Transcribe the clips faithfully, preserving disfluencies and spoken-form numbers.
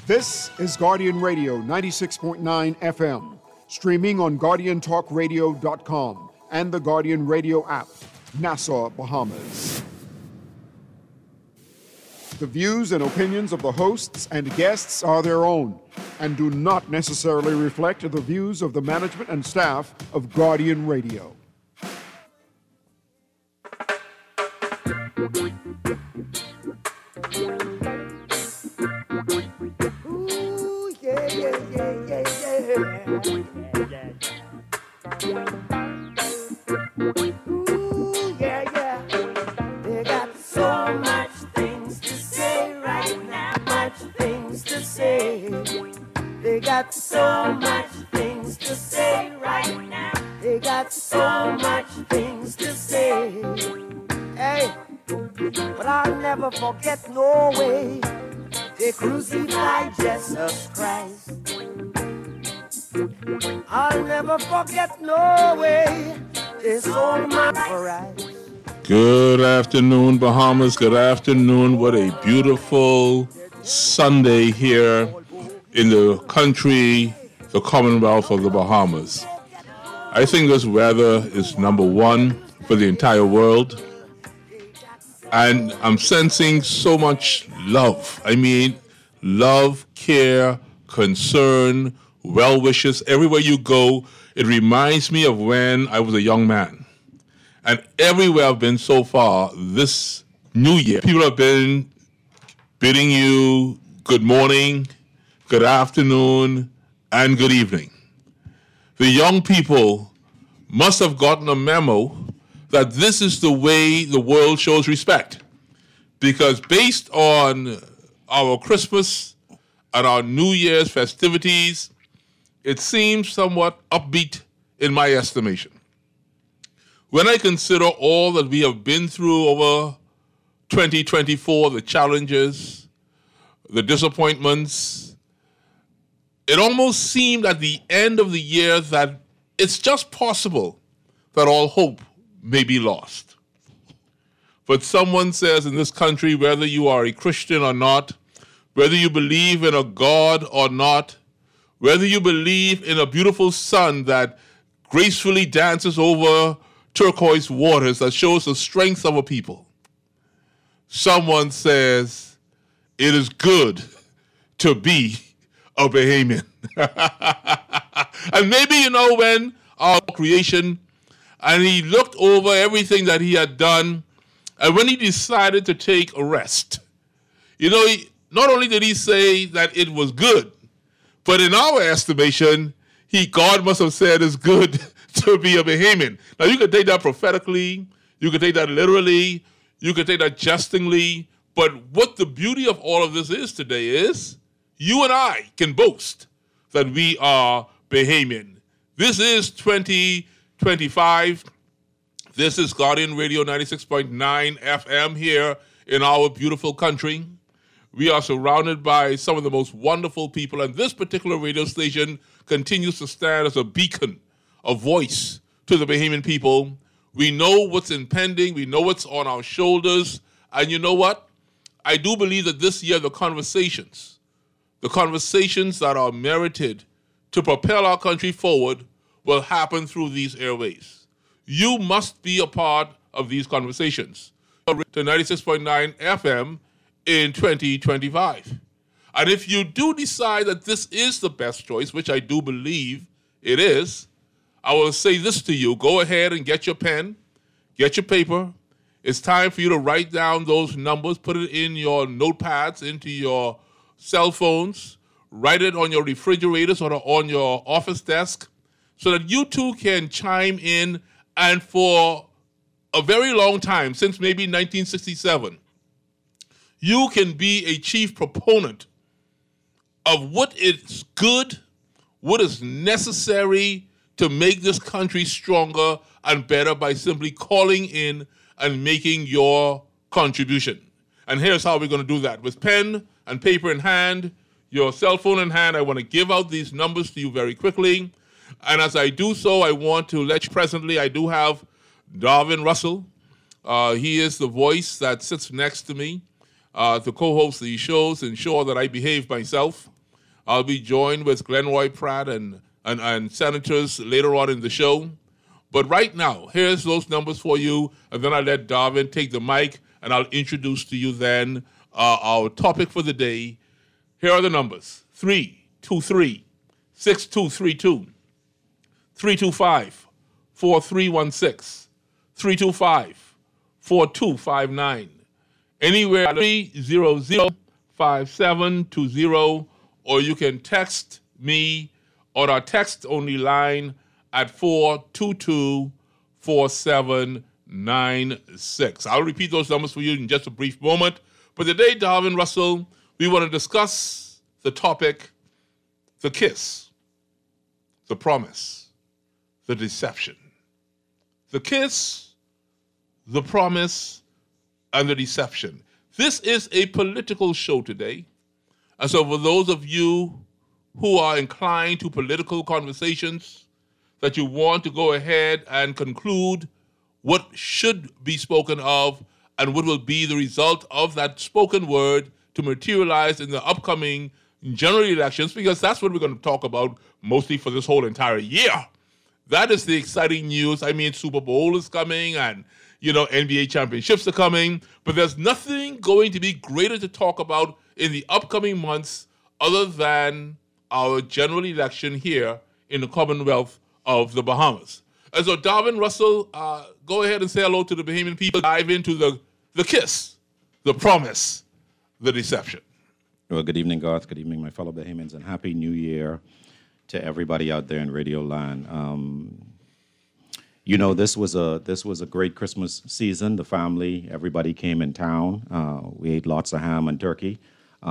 This is Guardian Radio ninety-six point nine F M, streaming on guardian talk radio dot com and the Guardian Radio app, Nassau, Bahamas. The views and opinions of the hosts and guests are their own and do not necessarily reflect the views of the management and staff of Guardian Radio. Ooh, yeah, yeah, yeah, yeah, yeah. Ooh, yeah, yeah. They got so much things to say right now. Much things to say. They got so much things to say right now. They got so much things to say. Hey, but I'll never forget no way. They crucified Jesus Christ. I'll never forget no way. They sold my price. Good afternoon, Bahamas. Good afternoon. What a beautiful Sunday here in the country, the Commonwealth of the Bahamas. I think this weather is number one for the entire world. And I'm sensing so much love. I mean, love, care, concern, well wishes. Everywhere you go, it reminds me of when I was a young man. And everywhere I've been so far this new year, people have been bidding you good morning, good afternoon, and good evening. The young people must have gotten a memo that this is the way the world shows respect. Because based on our Christmas and our New Year's festivities, it seems somewhat upbeat in my estimation. When I consider all that we have been through over twenty twenty-four, the challenges, the disappointments, it almost seemed at the end of the year that it's just possible that all hope may be lost. But someone says in this country, whether you are a Christian or not, whether you believe in a God or not, whether you believe in a beautiful sun that gracefully dances over turquoise waters that shows the strength of a people, someone says it is good to be a Bahamian. And maybe, you know, when our creation, and he looked over everything that he had done, and when he decided to take a rest, you know, he, not only did he say that it was good, but in our estimation, he God must have said it's good to be a Bahamian. Now, you could take that prophetically, you could take that literally, you could take that jestingly, but what the beauty of all of this is today is you and I can boast that we are Bahamian. This is twenty twenty-five. This is Guardian Radio ninety-six point nine F M here in our beautiful country. We are surrounded by some of the most wonderful people, and this particular radio station continues to stand as a beacon, a voice to the Bahamian people. We know what's impending. We know what's on our shoulders. And you know what? I do believe that this year the conversations, the conversations that are merited to propel our country forward will happen through these airways. You must be a part of these conversations. To ninety-six point nine F M in twenty twenty-five. And if you do decide that this is the best choice, which I do believe it is, I will say this to you. Go ahead and get your pen, get your paper. It's time for you to write down those numbers, put it in your notepads, into your cell phones, write it on your refrigerators or on your office desk so that you too can chime in. And for a very long time, since maybe nineteen sixty-seven, you can be a chief proponent of what is good, what is necessary to make this country stronger and better by simply calling in and making your contribution. And here's how we're going to do that. With pen and paper in hand, your cell phone in hand, I want to give out these numbers to you very quickly. And as I do so, I want to let you presently, I do have Darvin Russell. Uh, he is the voice that sits next to me uh, to co-host these shows, ensure that I behave myself. I'll be joined with Glenroy Pratt and, and, and senators later on in the show. But right now, here's those numbers for you, and then I'll let Darvin take the mic, and I'll introduce to you then uh, our topic for the day. Here are the numbers: three two three, six two three two, three two five, four three one six, three two five, four two five nine, anywhere three zero zero, five seven two zero, or you can text me on our text-only line at four two two, four seven nine six. I'll repeat those numbers for you in just a brief moment. But today, Darvin Russell, we want to discuss the topic, the kiss, the promise, the deception. The kiss, the promise, and the deception. This is a political show today. And so for those of you who are inclined to political conversations, that you want to go ahead and conclude what should be spoken of and what will be the result of that spoken word to materialize in the upcoming general elections, because that's what we're going to talk about mostly for this whole entire year. That is the exciting news. I mean, Super Bowl is coming and, you know, N B A championships are coming, but there's nothing going to be greater to talk about in the upcoming months other than our general election here in the Commonwealth of the Bahamas. And so, Darvin Russell, uh, go ahead and say hello to the Bahamian people. Dive into the, the kiss, the promise, the deception. Well, good evening, Garth. Good evening, my fellow Bahamians, and Happy New Year to everybody out there in Radio Land. Um, you know, this was a this was a great Christmas season. The family, everybody came in town. Uh, we ate lots of ham and turkey.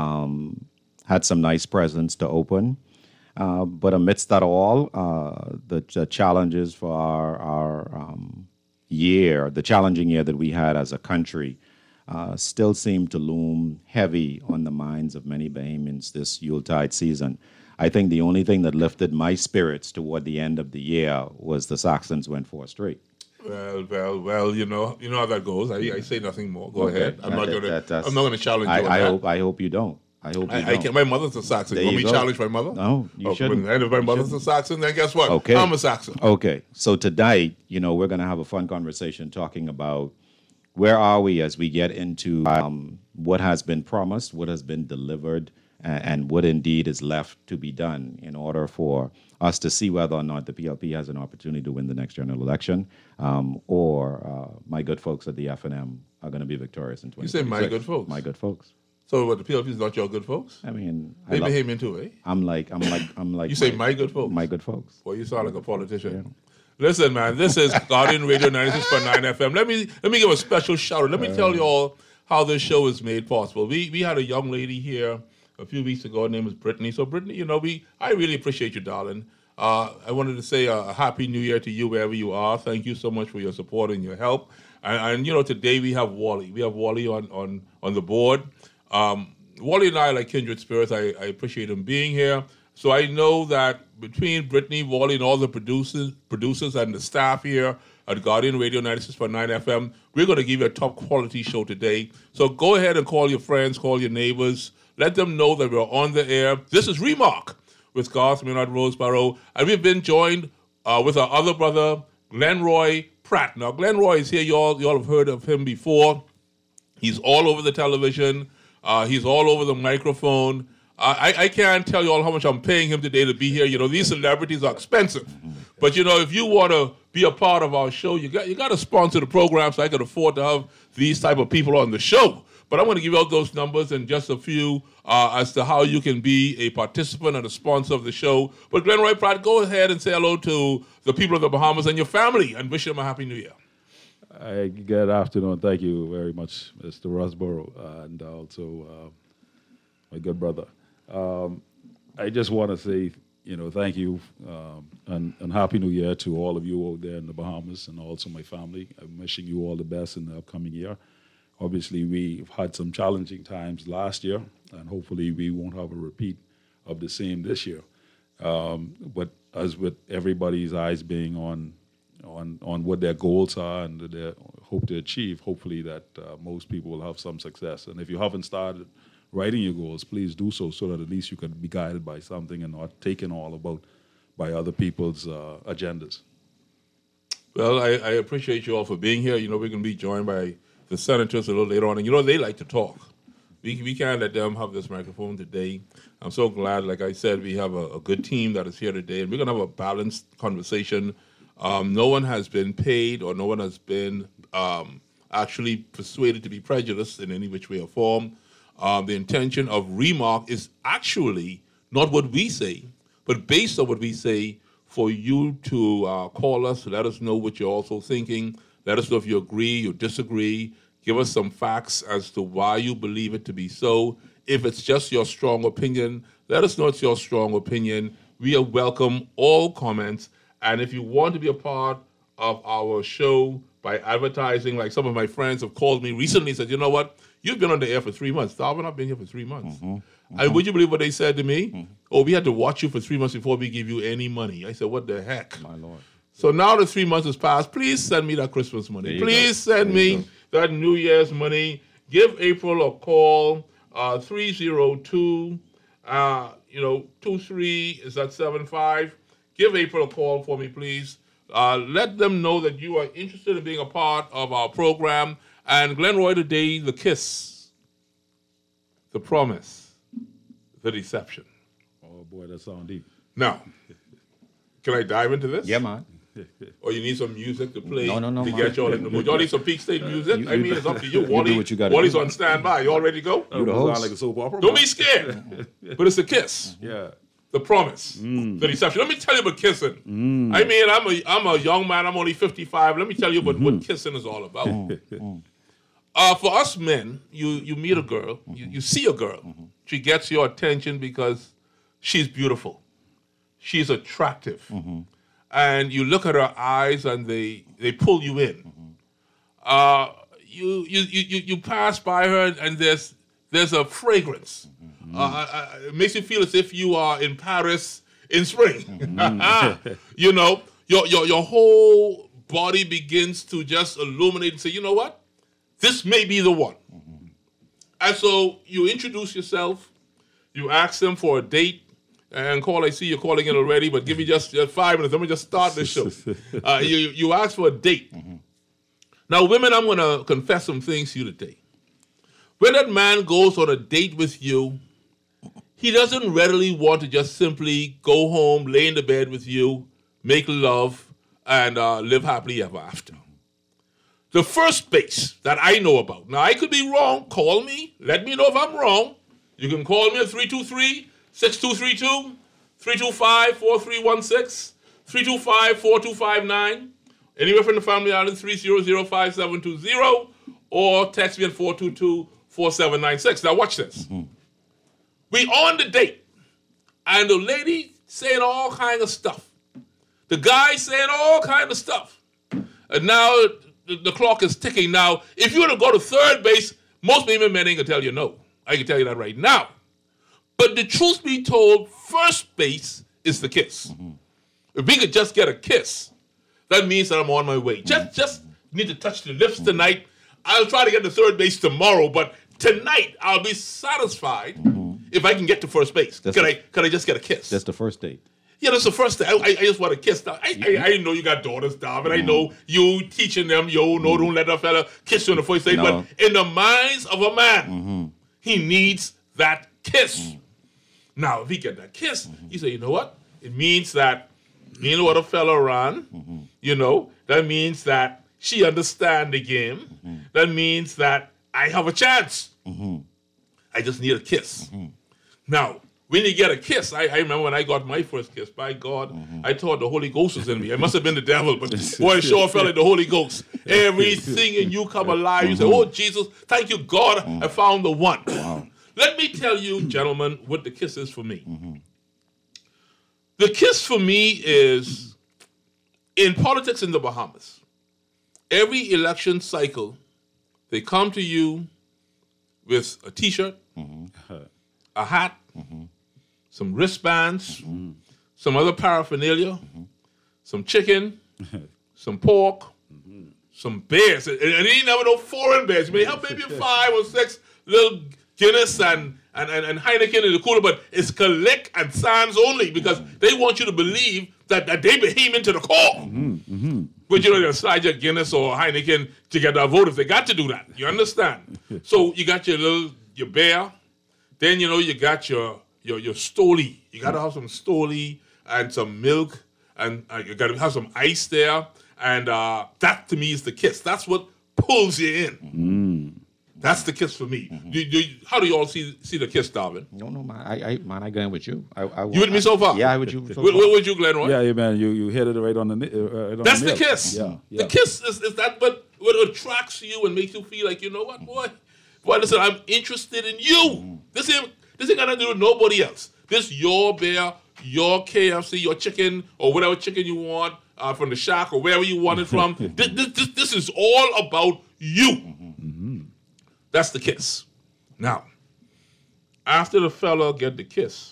Um, had some nice presents to open. Uh, but amidst that all, uh, the, the challenges for our, our um, year, the challenging year that we had as a country, uh, still seem to loom heavy on the minds of many Bahamians this Yuletide season. I think the only thing that lifted my spirits toward the end of the year was the Saxons went four straight. Well, well, well. You know, you know how that goes. I, I say nothing more. Go Okay. ahead. I'm That- not that- gonna. that's- I'm not gonna challenge I, you on I that. hope I hope you don't. I hope you I, I don't. can't. My mother's a Saxon. There You want you me to go. challenge my mother? No, you oh, shouldn't. And if my You mother's a Saxon, then guess what? Okay. I'm a Saxon. Okay, so tonight, you know, we're going to have a fun conversation talking about where are we as we get into um, what has been promised, what has been delivered, and, and what indeed is left to be done in order for us to see whether or not the P L P has an opportunity to win the next general election, um, or uh, my good folks at the F N M are going to be victorious in twenty You say twenty-six. my good folks? My good folks. So what? The P L P is not your good folks? I mean, I They love, Bahamian too, eh? I'm like, I'm like, I'm like. You say my good folks? My good folks. Well, you sound like a politician. Listen, man, this is Guardian Radio ninety-six point nine F M. Let me let me give a special shout out. Let me tell you all how this show is made possible. We we had a young lady here a few weeks ago. Her name is Brittany. So, Brittany, you know, we I really appreciate you, darling. Uh, I wanted to say a happy New Year to you wherever you are. Thank you so much for your support and your help. And, and you know, today we have Wally. We have Wally on on on the board. Um, Wally and I are like kindred spirits. I, I appreciate him being here. So I know that between Brittany, Wally, and all the producers, producers and the staff here at Guardian Radio ninety-six point nine F M, we're going to give you a top quality show today. So go ahead and call your friends, call your neighbors. Let them know that we're on the air. This is Remark with Garth Maynard Roseborough. And we've been joined uh, with our other brother, Glenroy Pratt. Now, Glenroy is here. You all, you all have heard of him before. He's all over the television. Uh, he's all over the microphone. Uh, I, I can't tell you all how much I'm paying him today to be here. You know, these celebrities are expensive. But, you know, if you want to be a part of our show, you got you got to sponsor the program so I can afford to have these type of people on the show. But I'm going to give out those numbers in just a few uh, as to how you can be a participant and a sponsor of the show. But Glenroy Pratt, go ahead and say hello to the people of the Bahamas and your family and wish them a Happy New Year. Uh, good afternoon. Thank you very much, Mister Roseborough, uh, and also uh, my good brother. Um, I just want to say, you know, thank you um, and, and Happy New Year to all of you out there in the Bahamas and also my family. I'm wishing you all the best in the upcoming year. Obviously, we've had some challenging times last year, and hopefully we won't have a repeat of the same this year. Um, but as with everybody's eyes being on on on what their goals are and their hope to achieve, hopefully that uh, most people will have some success. And if you haven't started writing your goals, please do so, so that at least you can be guided by something and not taken all about by other people's uh, agendas. Well, I, I appreciate you all for being here. You know, we're going to be joined by the senators a little later on, and you know, they like to talk. We, we can't let them have this microphone today. I'm so glad, like I said, we have a, a good team that is here today, and we're going to have a balanced conversation. Um, no one has been paid or no one has been um, actually persuaded to be prejudiced in any which way or form. Um, the intention of Remark is actually not what we say, but based on what we say, for you to uh, call us, let us know what you're also thinking. Let us know if you agree, you disagree. Give us some facts as to why you believe it to be so. If it's just your strong opinion, let us know it's your strong opinion. We welcome all comments. And if you want to be a part of our show by advertising, like some of my friends have called me recently and said, you know what, you've been on the air for three months. Darwin, I've been here for three months. Mm-hmm. Mm-hmm. And would you believe what they said to me? Mm-hmm. Oh, we had to watch you for three months before we give you any money. I said, what the heck? My Lord. So now the three months has passed. Please send me that Christmas money. Please go. send me that New Year's money. Give April a call, uh, three oh two, uh, you know, two three, is that seven five? Give April a call for me, please. Uh, let them know that you are interested in being a part of our program. And Glenroy today, the kiss, the promise, the deception. Oh, boy, that sounds deep. Now, can I dive into this? Yeah, man. Or you need some music to play no, no, no, to man. get y'all in the mood. Y'all need some Peak State music? You, I mean, it's up to you. You Wally, do what you gotta Wally's do. on standby. You all ready to go? You the sound host. like a soap opera. Don't be scared. But it's a kiss. Yeah. The promise. Mm. The deception. Let me tell you about kissing. Mm. I mean, I'm a I'm a young man. I'm only fifty-five. Let me tell you about mm-hmm. what kissing is all about. Mm. Uh, for us men, you, you meet a girl. Mm-hmm. You, you see a girl. Mm-hmm. She gets your attention because she's beautiful. She's attractive. Mm-hmm. And you look at her eyes and they, they pull you in. Mm-hmm. Uh, you, you, you, you pass by her and there's, there's a fragrance. Mm-hmm. Uh, uh, it makes you feel as if you are in Paris in spring. Mm-hmm. You know, your, your, your whole body begins to just illuminate and say, you know what? This may be the one. Mm-hmm. And so you introduce yourself. You ask them for a date. And call, I see you're calling in already, but give me just, just five minutes. Let me just start the show. Uh, you, you ask for a date. Mm-hmm. Now, women, I'm going to confess some things to you today. When that man goes on a date with you, he doesn't readily want to just simply go home, lay in the bed with you, make love, and uh, live happily ever after. The first base that I know about, now I could be wrong, call me, let me know if I'm wrong. You can call me at three two three, six two three two, three two five, four three one six, three two five, four two five nine, anywhere from the Family Island, three zero zero, five seven two zero, or text me at four two two, four seven nine six. Now watch this. Mm-hmm. We on the date, and the lady saying all kind of stuff. The guy saying all kind of stuff. And now the, the clock is ticking. Now, if you were to go to third base, most women men ain't gonna tell you no. I can tell you that right now. But the truth be told, first base is the kiss. Mm-hmm. If we could just get a kiss, that means that I'm on my way. Just, just need to touch the lips tonight. I'll try to get to third base tomorrow, but tonight I'll be satisfied mm-hmm. if I can get to first base. That's can the, I? Can I just get a kiss? That's the first date. Yeah, that's the first thing. I, I, I just want a kiss. Now, I, I, I know you got daughters, David. Mm-hmm. I know you teaching them, yo, no, don't let that fella kiss you on the first date. No. But in the minds of a man, mm-hmm. he needs that kiss. Mm-hmm. Now, if he get that kiss, mm-hmm. you say, you know what? It means that me and what a fella ran, mm-hmm. you know, that means that she understand the game. Mm-hmm. That means that I have a chance. Mm-hmm. I just need a kiss. Mm-hmm. Now, when you get a kiss, I, I remember when I got my first kiss, by God, mm-hmm. I thought the Holy Ghost was in me. It must have been the devil, but boy, it sure felt like the Holy Ghost. Everything in you come alive. Mm-hmm. You say, oh, Jesus, thank you, God, mm-hmm. I found the one. Wow. Let me tell you, gentlemen, what the kiss is for me. Mm-hmm. The kiss for me is, in politics in the Bahamas, every election cycle, they come to you with a T-shirt, mm-hmm. a hat, mm-hmm. some wristbands, mm-hmm. some other paraphernalia, mm-hmm. some chicken, some pork, mm-hmm. some bears. And, and they ain't never no foreign bears. I mean, they have maybe five or six little Guinness and, and, and, and Heineken in the cooler, but it's Click and Sands only because they want you to believe that, that they behemoth to the core. Mm-hmm, mm-hmm. But you know, they'll slide your Guinness or Heineken to get that vote if they got to do that. You understand? So you got your little, your beer. Then, you know, you got your your, your Stoli. You got to have some Stoli and some milk. And uh, you got to have some ice there. And uh, that, to me, is the kiss. That's what pulls you in. Mm. That's the kiss for me. Mm-hmm. Do, do, how do you all see see the kiss, Darwin? No, no, man. I, I, man, I going with you. I, I, you with me so far? Yeah, I with you. So where, where would you, Glenroy? Yeah, yeah, man. You you hit it right on the. Uh, right on That's the, the kiss. Yeah, yeah. The kiss is, is that what what attracts you and makes you feel like, you know what, boy, boy, listen, I'm interested in you. Mm-hmm. This ain't this ain't got nothing to do with nobody else. This your bear, your K F C, your chicken or whatever chicken you want uh, from the shack or wherever you want it from. this, this, this this is all about you. Mm-hmm. That's the kiss. Now, after the fella get the kiss,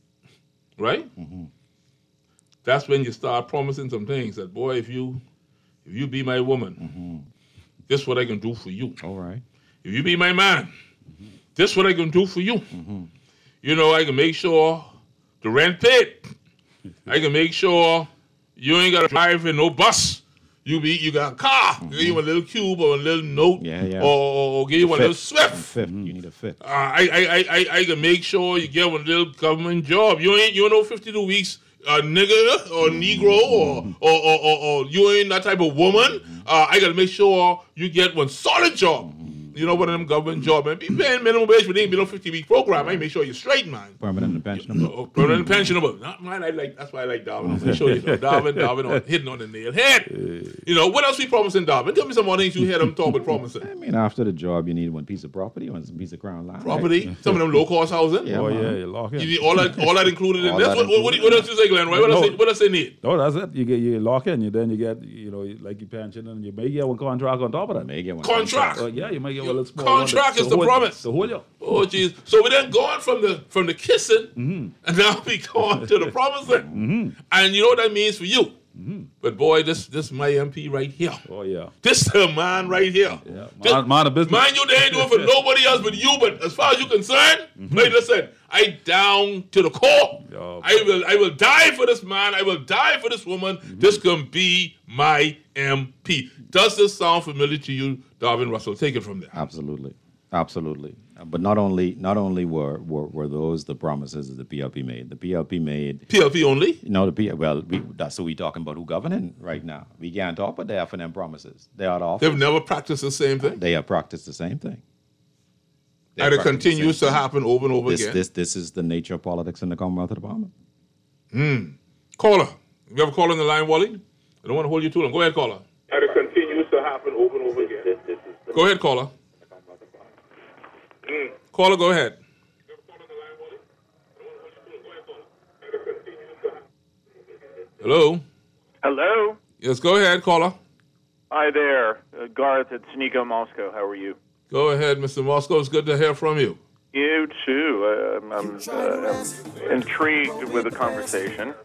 right? Mm-hmm. That's when you start promising some things that, boy, if you if you be my woman, mm-hmm. this is what I can do for you. All right. If you be my man, mm-hmm. this is what I can do for you. Mm-hmm. You know, I can make sure the rent paid. I can make sure you ain't got to drive in no bus. You be you got a car. Mm-hmm. Give you a little cube or a little note, yeah, yeah. Or, or give you a little Swift. Fifth. Mm-hmm. You need a fifth. Uh, I, I I I can make sure you get one little government job. You ain't you know fifty-two weeks uh, nigger or Negro or or, or, or or you ain't that type of woman. Uh, I gotta make sure you get one solid job. You know, one of them government jobs, man. Be paying minimum wage, but they ain't be no fifty-week program. I make sure you're straight, man. Permanent and pensionable. Oh, permanent and pensionable. Not mine. I like. That's why I like Darwin. I'm sure you know Darwin. Darwin on, hitting on the nail head. You know what else we promising Darwin? Tell me some more things you hear them talk about promising. I mean, after the job, you need one piece of property, one piece of ground land. Property. Right? Some of them low cost housing. Yeah, oh man. yeah, you lock in. You need all that. All that included in All this. that What, what, what, what else you say, Glenn? Right? What No. else? They, what else they need? No, that's it. You get you lock in. You then you get you know like you pension and you may get one contract on top of that. May get one Contract. Uh, yeah, you may get one little small Contract one is the hold, promise. To hold you. Oh, jeez. So we then going from the from the kissing, Mm-hmm. and now we going to the promising. Mm-hmm. And you know what that means for you. Mm-hmm. But boy, this this my M P right here. Oh yeah. This the man right here. Yeah. This- Man, man of business. Mind you, they ain't doing for nobody else but you. But as far as you're concerned, Mm-hmm. hey, listen, I down to the core. Yeah. I will I will die for this man. I will die for this woman. Mm-hmm. This can be my M P. Does this sound familiar to you, Darwin Russell? Take it from there. Absolutely, absolutely. Uh, But not only not only were, were were those the promises that the P L P made. The P L P made. P L P only? No, the P. Well, we, that's what we talking about. Who governing right now? We can't talk about the F and M promises. They are off. They've never practiced the same thing. They have practiced the same thing. They And have it practiced the continues same to thing. happen over and over This, again. this this is the nature of politics in the Commonwealth of the Bahamas. Caller. You have a call on the line, Wally? I don't want to hold you too long. Go ahead, caller. And it continues to happen over and over again. Go ahead, caller. Mm. Caller, go ahead. Hello? Hello. Yes, go ahead, caller. Hi there. Uh, Garth at Sneeko Moscow. How are you? Go ahead, Mister Moscow. It's good to hear from you. You too. Uh, I'm, I'm, uh, I'm intrigued with the conversation.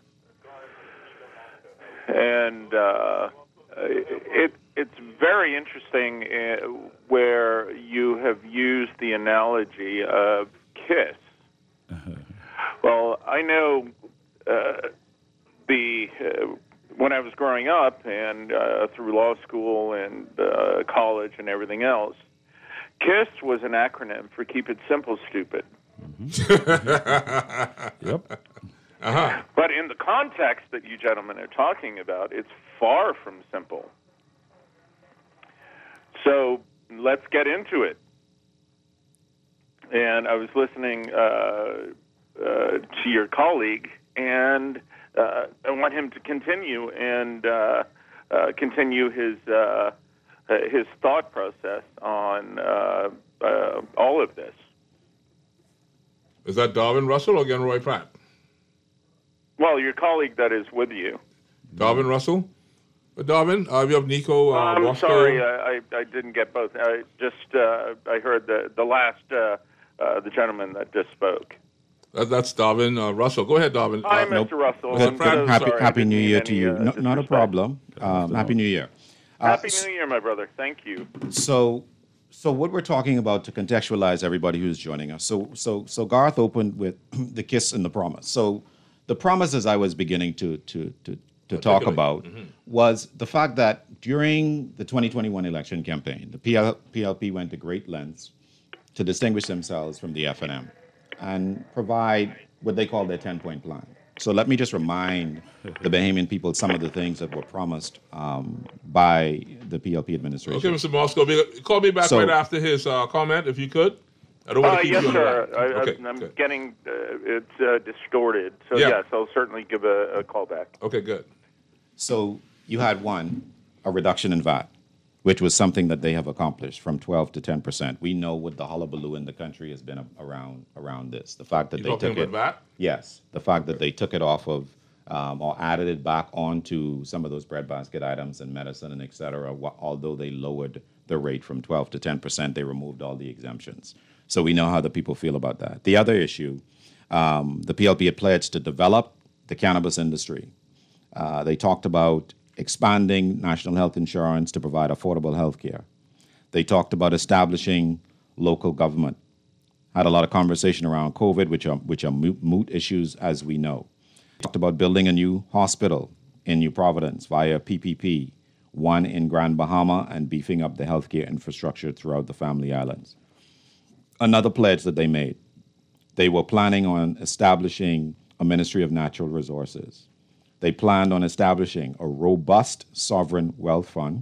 And uh, it, it's very interesting uh, where you have used the analogy of kiss. Well, I know uh, the uh, when I was growing up and uh, through law school and uh, college and everything else, KISS was an acronym for Keep It Simple, Stupid. Yep. Uh-huh. But in the context that you gentlemen are talking about, it's far from simple. So let's get into it. And I was listening uh, uh, to your colleague, and uh, I want him to continue and uh, uh, continue his uh, uh, his thought process on uh, uh, all of this. Is that Darwin Russell or again Roy Pratt? Well, your colleague that is with you. Darwin Russell? Uh, Darwin, uh, we have Nico. Uh, I'm Roscoe. sorry, I, I, I didn't get both. I just uh, I heard the the last uh, uh, the gentleman that just spoke. That, that's Darwin uh, Russell. Go ahead, Darwin. Hi, Uh, Mister Russell. Good- I'm good- so happy sorry. I Happy didn't New mean Year to any, you. uh, No, not a disrespect. problem. Um, happy New Year. Uh, Happy New Year, my brother. Thank you. So, So what we're talking about, to contextualize everybody who's joining us. So so so Garth opened with the kiss and the promise. So the promise, as I was beginning to to to, to talk about, mm-hmm. was the fact that during the twenty twenty-one election campaign, the P L P went to great lengths to distinguish themselves from the F N M and provide what they call their ten-point plan. So let me just remind the Bahamian people some of the things that were promised um, by the P L P administration. Okay, Mister Moscow, call me back So- right after his uh, comment, if you could. I don't want Uh, to keep yes, you on the sir. line. I, Okay, I'm good. getting uh, it's uh, distorted. So Yeah. yes, I'll certainly give a, a call back. Okay, good. So you had one, a reduction in V A T, which was something that they have accomplished from twelve to ten percent. We know what the hullabaloo in the country has been around around this. The fact that You they talking took it, about V A T? yes, the fact that they took it off of um, or added it back onto some of those breadbasket items and medicine and et cetera. wh- Although they lowered the rate from twelve to ten percent, they removed all the exemptions. So we know how the people feel about that. The other issue, um, the P L P had pledged to develop the cannabis industry. Uh, they talked about expanding national health insurance to provide affordable health care. They talked about establishing local government. Had a lot of conversation around COVID, which are, which are moot, moot issues, as we know. Talked about building a new hospital in New Providence via P P P, one in Grand Bahama, and beefing up the healthcare infrastructure throughout the Family Islands. Another pledge that they made, they were planning on establishing a Ministry of Natural Resources. They planned on establishing a robust sovereign wealth fund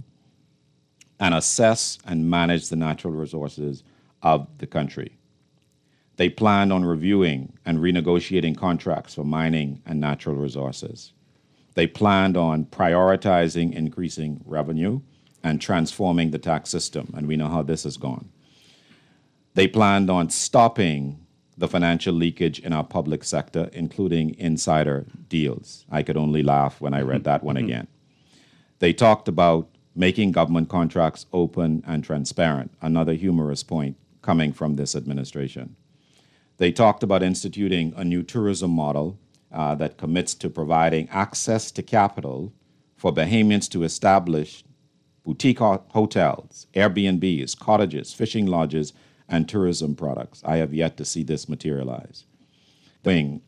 and assess and manage the natural resources of the country. They planned on reviewing and renegotiating contracts for mining and natural resources. They planned on prioritizing increasing revenue and transforming the tax system, and we know how this has gone. They planned on stopping the financial leakage in our public sector, including insider deals. I could only laugh when I read that one again. They talked about making government contracts open and transparent, another humorous point coming from this administration. They talked about instituting a new tourism model uh, that commits to providing access to capital for Bahamians to establish boutique ho- hotels, Airbnbs, cottages, fishing lodges, and tourism products. I have yet to see this materialize. Thing,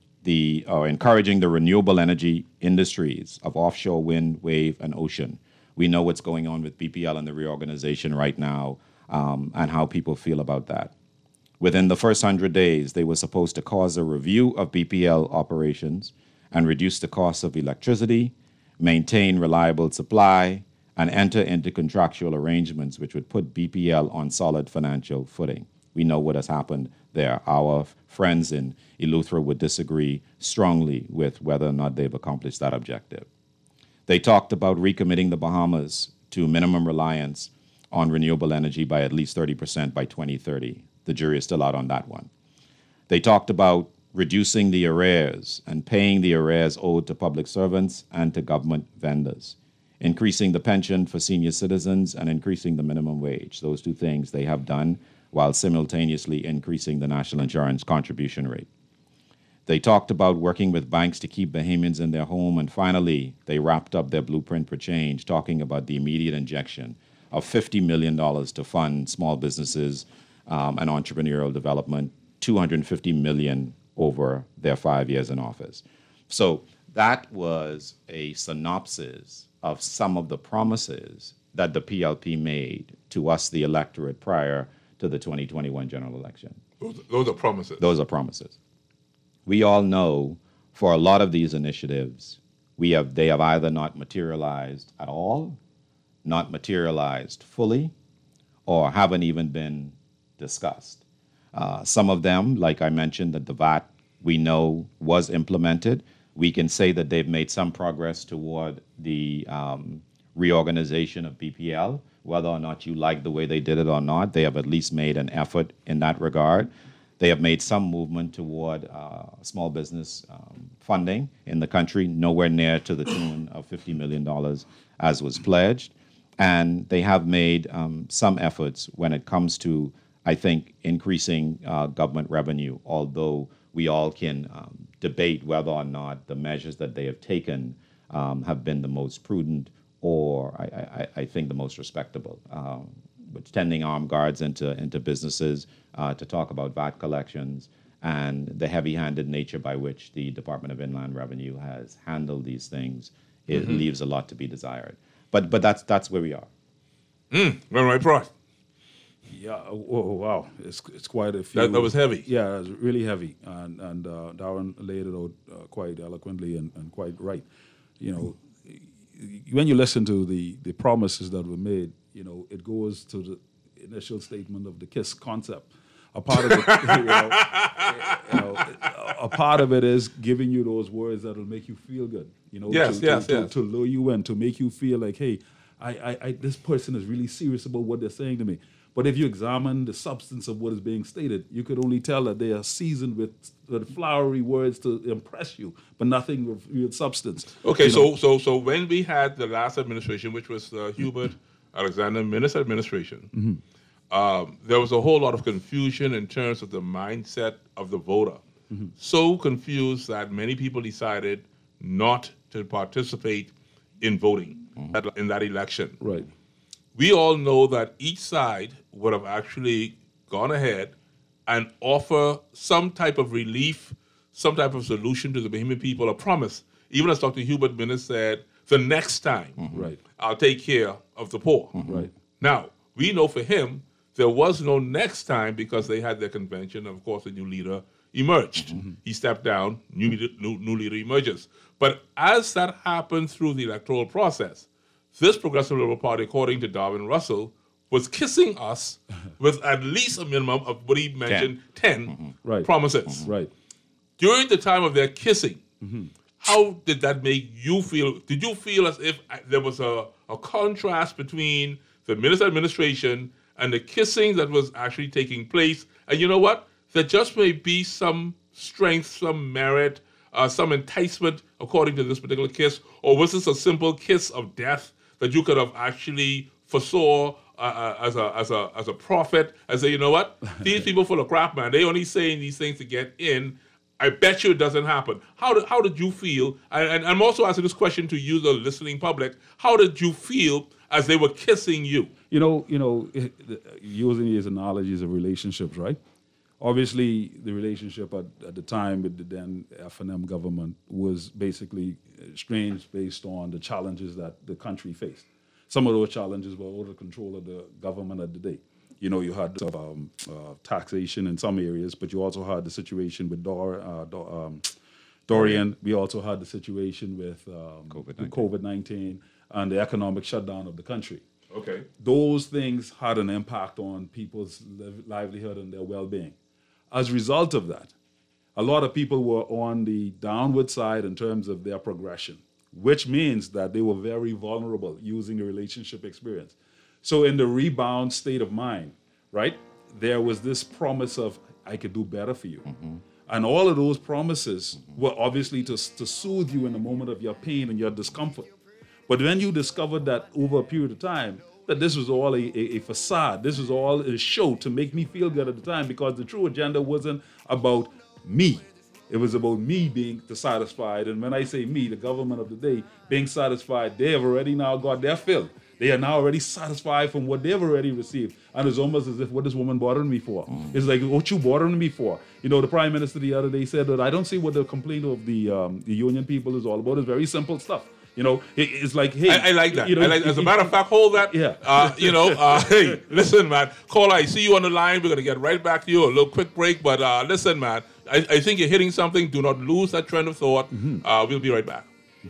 the uh, encouraging the renewable energy industries of offshore wind, wave, and ocean. We know what's going on with B P L and the reorganization right now, um, and how people feel about that. Within the first hundred days, they were supposed to cause a review of B P L operations and reduce the cost of electricity, maintain reliable supply, and enter into contractual arrangements which would put B P L on solid financial footing. We know what has happened there. Our friends in Eleuthera would disagree strongly with whether or not they've accomplished that objective. They talked about recommitting the Bahamas to minimum reliance on renewable energy by at least thirty percent by twenty thirty. The jury is still out on that one. They talked about reducing the arrears and paying the arrears owed to public servants and to government vendors, increasing the pension for senior citizens and increasing the minimum wage. Those two things they have done while simultaneously increasing the national insurance contribution rate. They talked about working with banks to keep Bahamians in their home, and finally, they wrapped up their blueprint for change, talking about the immediate injection of fifty million dollars to fund small businesses um, and entrepreneurial development, two hundred fifty million dollars over their five years in office. So that was a synopsis of some of the promises that the P L P made to us, the electorate, prior to the twenty twenty-one general election. Those, those are promises. Those are promises. We all know for a lot of these initiatives, we have they have either not materialized at all, not materialized fully, or haven't even been discussed. Uh, some of them, like I mentioned, that the V A T we know was implemented. We can say that they've made some progress toward the um, reorganization of B P L. Whether or not you like the way they did it or not, they have at least made an effort in that regard. They have made some movement toward uh, small business um, funding in the country, nowhere near to the tune of fifty million dollars as was pledged. And they have made um, some efforts when it comes to, I think, increasing uh, government revenue, although we all can um, debate whether or not the measures that they have taken um, have been the most prudent or, I, I, I think, the most respectable. Um, sending armed guards into into businesses uh, to talk about V A T collections and the heavy-handed nature by which the Department of Inland Revenue has handled these things. It mm-hmm. leaves a lot to be desired. But but that's that's where we are. Mm, well, right, Prof. Yeah. Oh, wow. It's it's quite a few. That, that was heavy. Yeah, it was really heavy, and and uh, Darren laid it out uh, quite eloquently and, and quite right. You know, when you listen to the the promises that were made, you know, it goes to the initial statement of the KISS concept. A part of it, you know, you know, a part of it is giving you those words that will make you feel good. You know, yes, to, yes, to, yes. to, to lure you in, to make you feel like, hey, I, I, I, this person is really serious about what they're saying to me. But if you examine the substance of what is being stated, you could only tell that they are seasoned with, with flowery words to impress you, but nothing with real substance. Okay, you so know? so so when we had the last administration, which was uh, Hubert Alexander Minister administration, mm-hmm. um, there was a whole lot of confusion in terms of the mindset of the voter. Mm-hmm. So confused that many people decided not to participate in voting mm-hmm. at, in that election. Right. We all know that each side would have actually gone ahead and offer some type of relief, some type of solution to the Bahamian people, a promise. Even as Doctor Hubert Minnis said, the next time mm-hmm. right. I'll take care of the poor. Mm-hmm. Right. Now, we know for him, there was no next time because they had their convention, and of course a new leader emerged. Mm-hmm. He stepped down, new, new, new leader emerges. But as that happened through the electoral process, this Progressive Liberal Party, according to Darwin Russell, was kissing us with at least a minimum of what he mentioned, ten, ten mm-hmm. right. promises. Mm-hmm. Right. During the time of their kissing, mm-hmm. how did that make you feel? Did you feel as if there was a, a contrast between the Minister administration and the kissing that was actually taking place? And you know what? There just may be some strength, some merit, uh, some enticement according to this particular kiss, or was this a simple kiss of death that you could have actually foresaw uh, uh, as a as a as a prophet and say, you know what, these people full of crap, man. They only saying these things to get in. I bet you it doesn't happen. How did how did you feel? And, and I'm also asking this question to you, the listening public. How did you feel as they were kissing you? You know, you know, using these analogies of relationships, right? Obviously, the relationship at, at the time with the then F N M government was basically strange based on the challenges that the country faced. Some of those challenges were out of control of the government at the day. You know, you had um, uh, taxation in some areas, but you also had the situation with Dor, uh, Dor, um, Dorian. We also had the situation with um, COVID nineteen and the economic shutdown of the country. Okay. Those things had an impact on people's livelihood and their well-being. As a result of that, a lot of people were on the downward side in terms of their progression, which means that they were very vulnerable using the relationship experience. So in the rebound state of mind, right, there was this promise of, I could do better for you. Mm-hmm. And all of those promises mm-hmm. were obviously to, to soothe you in the moment of your pain and your discomfort. But when you discovered that over a period of time, that this was all a, a, a facade, this was all a show to make me feel good at the time, because the true agenda wasn't about me. It was about me being satisfied. And when I say me, the government of the day being satisfied, they have already now got their fill. They are now already satisfied from what they've already received. And it's almost as if, what this woman bothering me for? Mm. It's like, what you bothering me for? You know, the Prime Minister the other day said that I don't see what the complaint of the um, the union people is all about. It's very simple stuff. You know, it, it's like, hey. I, I like that. You know, I like, as a matter of fact, hold that. Yeah. Uh, you know, uh, hey, listen, man. Caller, I see you on the line. We're going to get right back to you. A little quick break. But uh, listen, man, I, I think you're hitting something. Do not lose that trend of thought. Mm-hmm. Uh, we'll be right back.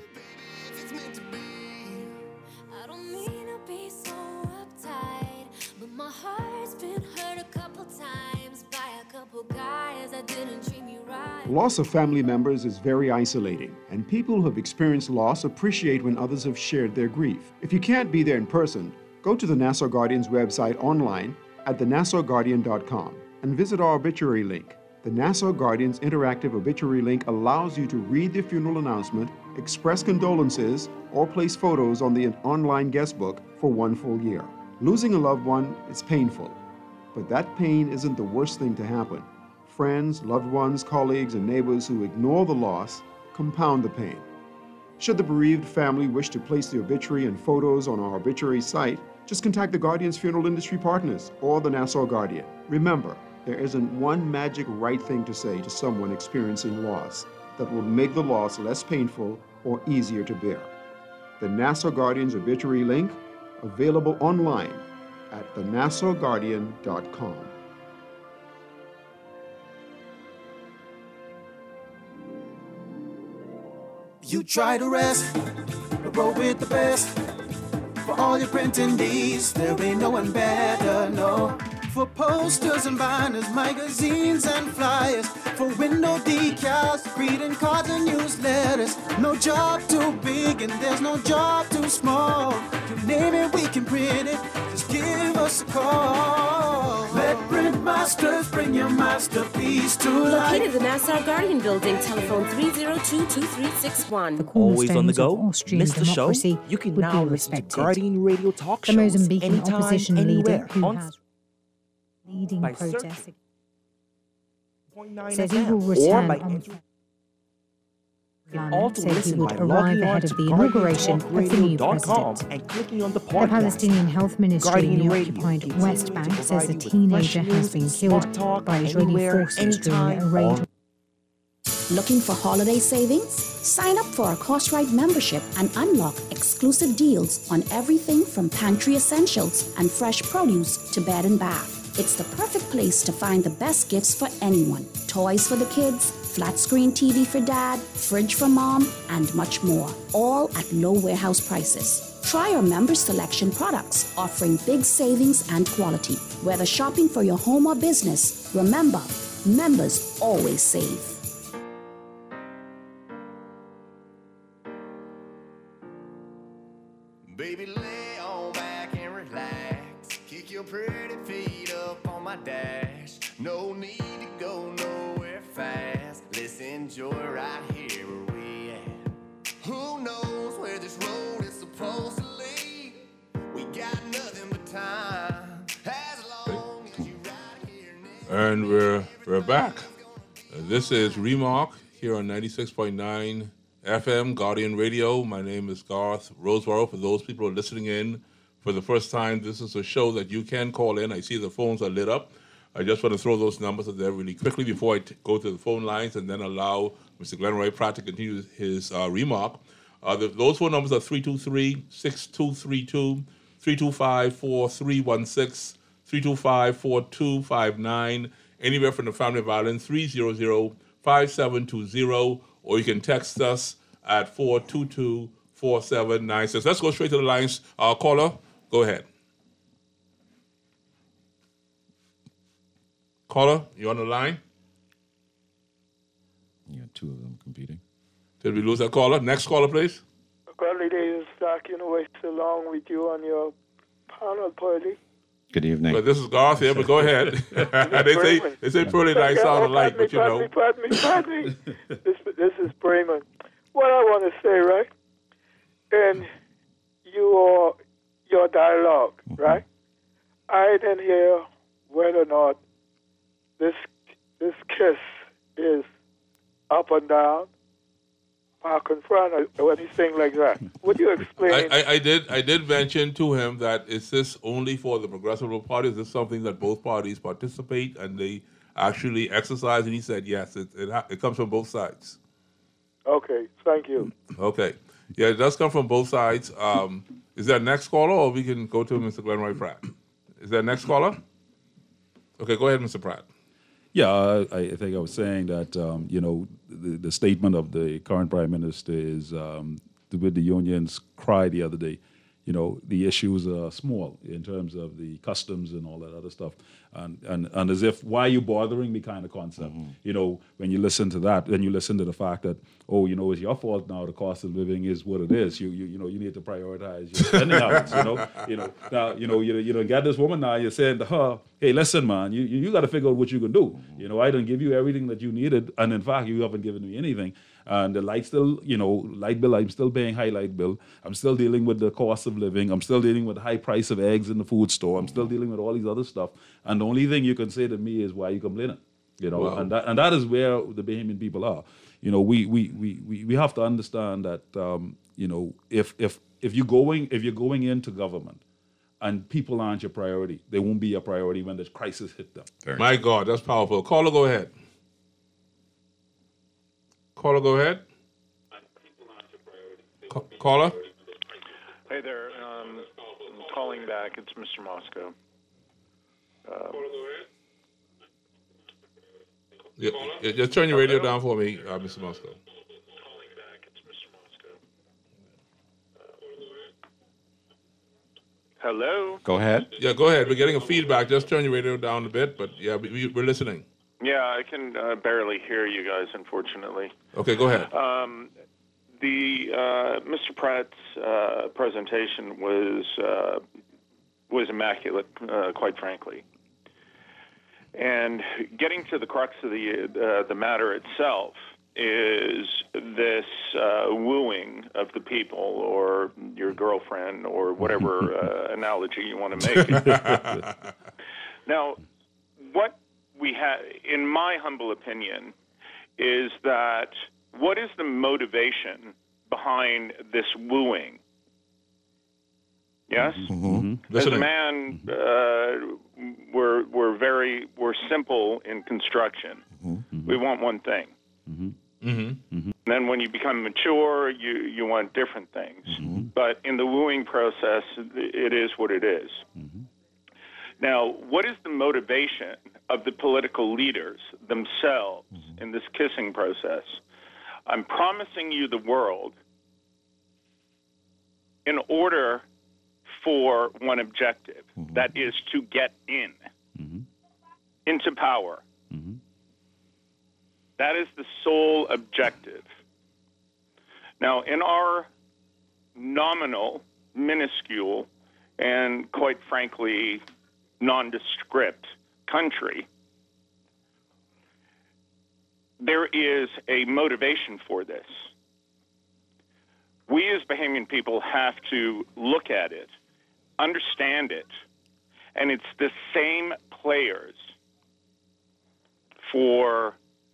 Loss of family members is very isolating, and people who have experienced loss appreciate when others have shared their grief. If you can't be there in person, go to the Nassau Guardian's website online at the nassau guardian dot com and visit our obituary link. The Nassau Guardian's interactive obituary link allows you to read the funeral announcement, express condolences, or place photos on the online guest book for one full year. Losing a loved one is painful, but that pain isn't the worst thing to happen. Friends, loved ones, colleagues, and neighbors who ignore the loss compound the pain. Should the bereaved family wish to place the obituary and photos on our obituary site, Just contact the Guardian's funeral industry partners or the Nassau Guardian. Remember, there isn't one magic right thing to say to someone experiencing loss that will make the loss less painful or easier to bear. The Nassau Guardian's obituary link, available online at the nassau guardian dot com. You try to rest, but roll with the best. For all your printing needs, there ain't no one better, no. For posters and banners, magazines and flyers, for window decals, greeting cards and newsletters. No job too big and there's no job too small. You name it, we can print it, just give us a call. Let Print Masters bring your masterpiece to life. Located at the Nassau Guardian Building, telephone three zero two, two three six one. Always on the go? Miss the show? You can now listen to Guardian Radio talk shows the Mozambican anytime, opposition anywhere. leader who On has leading by protests searching says he will or return by on entering. Also said he listen would by arrive logging on ahead to of the inauguration of the new guardian talk radio dot com president. and clicking on the The podcast. Palestinian Health Ministry Guardian in the Radio, occupied continuing West to Bank says provide a you with teenager fresh has been news, killed smart talk, by Israeli anywhere, forces during a anytime, raid. all- Looking for holiday savings? Sign up for our Costrite membership and unlock exclusive deals on everything from pantry essentials and fresh produce to bed and bath. It's the perfect place to find the best gifts for anyone. Toys for the kids, flat screen T V for dad, fridge for mom, and much more. All at low warehouse prices. Try our member selection products, offering big savings and quality. Whether shopping for your home or business, remember, members always save. Baby, lay on back and relax. Kick your pretty feet up on my dash. No need to go nowhere fast. Let's enjoy right here where we at. Who knows where this road is supposed to lead? We got nothing but time. As long as you right here next. And we're we're back. Uh, this is Remark here on ninety-six point nine F M Guardian Radio. My name is Garth Roseborough. For those people who are listening in for the first time, this is a show that you can call in. I see the phones are lit up. I just want to throw those numbers out there really quickly before I t- go to the phone lines and then allow Mister Glenroy Pratt to continue his uh, remark. Uh, the, those phone numbers are three two three, six two three two, three two five, four three one six, three two five, four two five nine, anywhere from the family of Ireland, three zero zero, five seven two zero, or you can text us at four two two, four seven nine six. Let's go straight to the lines. Uh, caller, go ahead. Caller, you on the line? Yeah, two of them competing. Did we lose that caller? Next caller, please. Early days, Zach, you know, it's along with you on your panel, Pearly. Good evening. Well, this is Garth here, but go ahead. they say they say pretty nice sound alike, but you know. Pardon me, pardon me, pardon me. this, this is Bremen. What I want to say, right, in your, your dialogue, mm-hmm. right, I didn't hear whether or not this this kiss is up and down, back and front, or anything like that. Would you explain? I, I, I did I did mention to him that is this only for the Progressive Party? Is this something that both parties participate and they actually exercise? And he said yes, it it, ha- it comes from both sides. Okay, thank you. Okay. Yeah, it does come from both sides. Um, is there a next caller, or we can go to Mister Glenroy Pratt? Is there a next caller? Okay, go ahead, Mister Pratt. Yeah, uh, I I think I was saying that, um, you know, the, the statement of the current Prime Minister is, um, with the unions cry the other day, you know, the issues are small in terms of the customs and all that other stuff. And, and, and as if, why are you bothering me kind of concept. Mm-hmm. You know, when you listen to that, then you listen to the fact that, oh, you know, it's your fault now, the cost of living is what it is. You you, you know, you need to prioritize your spending habits, you know. You know, now, you know, you, you don't get this woman now, you're saying to her, hey, listen, man, you, you, you got to figure out what you can do. Mm-hmm. You know, I didn't give you everything that you needed, and in fact, you haven't given me anything. And the light still, you know, light bill, I'm still paying high light bill. I'm still dealing with the cost of living. I'm still dealing with the high price of eggs in the food store. I'm still dealing with all these other stuff. And the only thing you can say to me is, why are you complaining? You know, Wow. and that and that is where the Bahamian people are. You know, we we we we, we have to understand that, um, you know, if if if you're going if you're going into government and people aren't your priority. They won't be your priority when the crisis hit them. Very My God, that's powerful. Caller, go ahead. Caller, go ahead. Ca- Caller? Hey there. Um, I'm calling back. It's Mister Moscow. Um, Yeah, yeah, just turn your radio down for me, uh, Mister Moscow. Hello? Go ahead. Yeah, go ahead. We're getting a feedback. Just turn your radio down a bit, but yeah, we, we're listening. Yeah, I can uh, barely hear you guys, unfortunately. Okay, go ahead. Um, the uh, Mister Pratt's uh, presentation was uh, was immaculate, uh, quite frankly. And getting to the crux of the uh, the matter itself is this uh, wooing of the people, or your girlfriend, or whatever uh, analogy you want to make. Now, what we have, in my humble opinion, is that what is the motivation behind this wooing? Yes? Mm-hmm. As a man, uh, we're, we're very, we're simple in construction. Mm-hmm. We want one thing. Mm-hmm. Mm-hmm. And then when you become mature, you, you want different things. Mm-hmm. But in the wooing process, it is what it is. Mm-hmm. Now, what is the motivation of the political leaders themselves mm-hmm. in this kissing process? I'm promising you the world in order for one objective, mm-hmm. that is to get in, mm-hmm. into power. Mm-hmm. That is the sole objective. Now, in our nominal, minuscule, and quite frankly, nondescript country, there is a motivation for this. We as Bahamian people have to look at it, understand it, and it's the same players for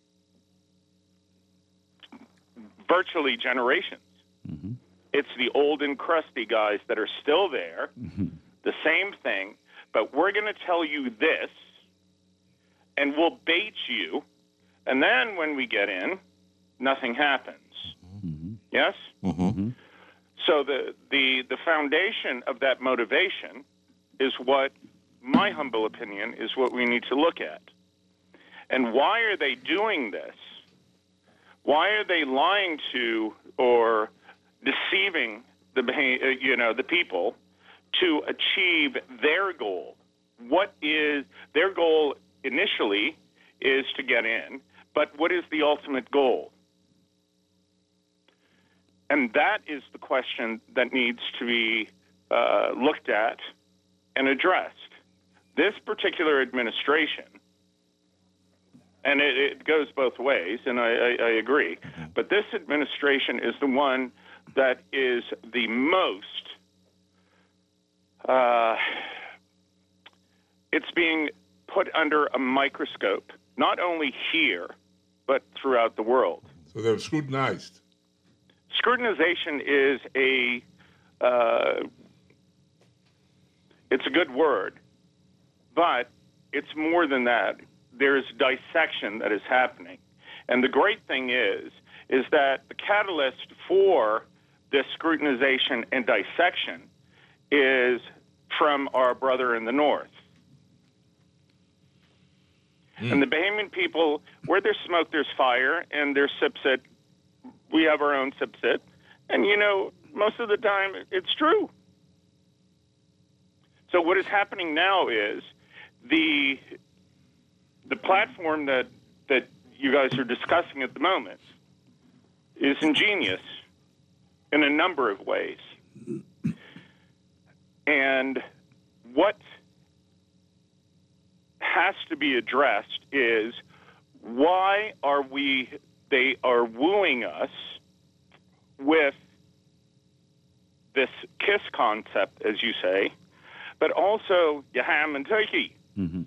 virtually generations. Mm-hmm. It's the old and crusty guys that are still there, mm-hmm. the same thing, but we're going to tell you this, and we'll bait you, and then when we get in, nothing happens. Mm-hmm. Yes? Mm-hmm. So the, the, the foundation of that motivation is what, my humble opinion, is what we need to look at. And why are they doing this? Why are they lying to or deceiving the you know the people to achieve their goal? What is their goal initially is to get in, but what is the ultimate goal? And that is the question that needs to be uh, looked at and addressed. This particular administration, and it, it goes both ways, and I, I, I agree, but this administration is the one that is the most, uh, it's being put under a microscope, not only here, but throughout the world. So they're scrutinized. Scrutinization is a, uh, it's a good word, but it's more than that. There's dissection that is happening. And the great thing is, is that the catalyst for this scrutinization and dissection is from our brother in the North. Mm. And the Bahamian people, where there's smoke, there's fire, and there's Sipsit. We have our own Sipsit. And, you know, most of the time, it's true. So what is happening now is the the platform that, that you guys are discussing at the moment is ingenious in a number of ways. And what has to be addressed is why are we, they are wooing us with this KISS concept, as you say, but also your ham and turkey.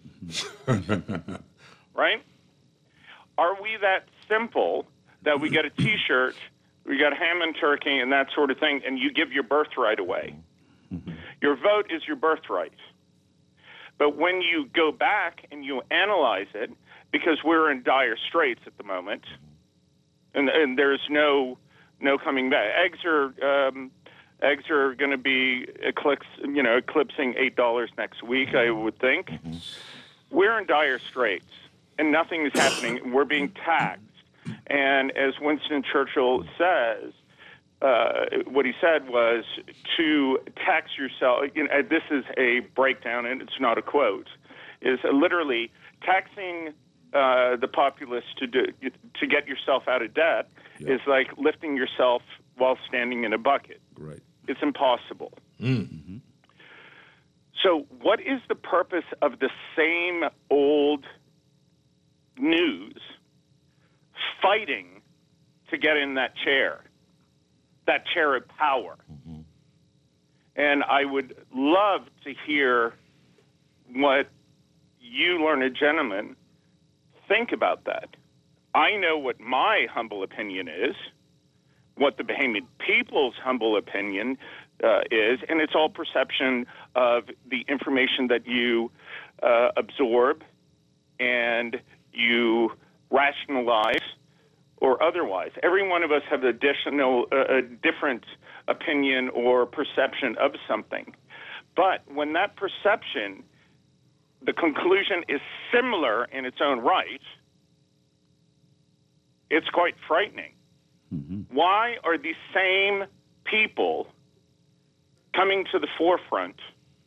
Right? Are we that simple that we get a T-shirt, we got ham and turkey and that sort of thing, and you give your birthright away? Your vote is your birthright. But when you go back and you analyze it, because we're in dire straits at the moment, and, and there's no no coming back. Eggs are um, eggs are going to be eclipse, you know, eclipsing eight dollars next week, I would think. Mm-hmm. We're in dire straits, and nothing is happening. We're being taxed. And as Winston Churchill says, uh, what he said was to tax yourself. You know, this is a breakdown, and it's not a quote. Is literally taxing uh, the populace to do, to get yourself out of debt yeah. is like lifting yourself while standing in a bucket. Right. It's impossible. Mm-hmm. So, what is the purpose of the same old news fighting to get in that chair, that chair of power? Mm-hmm. And I would love to hear what you learned gentlemen think about that. I know what my humble opinion is, what the Bahamian people's humble opinion uh, is, and it's all perception of the information that you uh, absorb and you rationalize or otherwise. Every one of us have additional, uh, a different opinion or perception of something. But when that perception, the conclusion is similar in its own right, it's quite frightening. Mm-hmm. Why are these same people coming to the forefront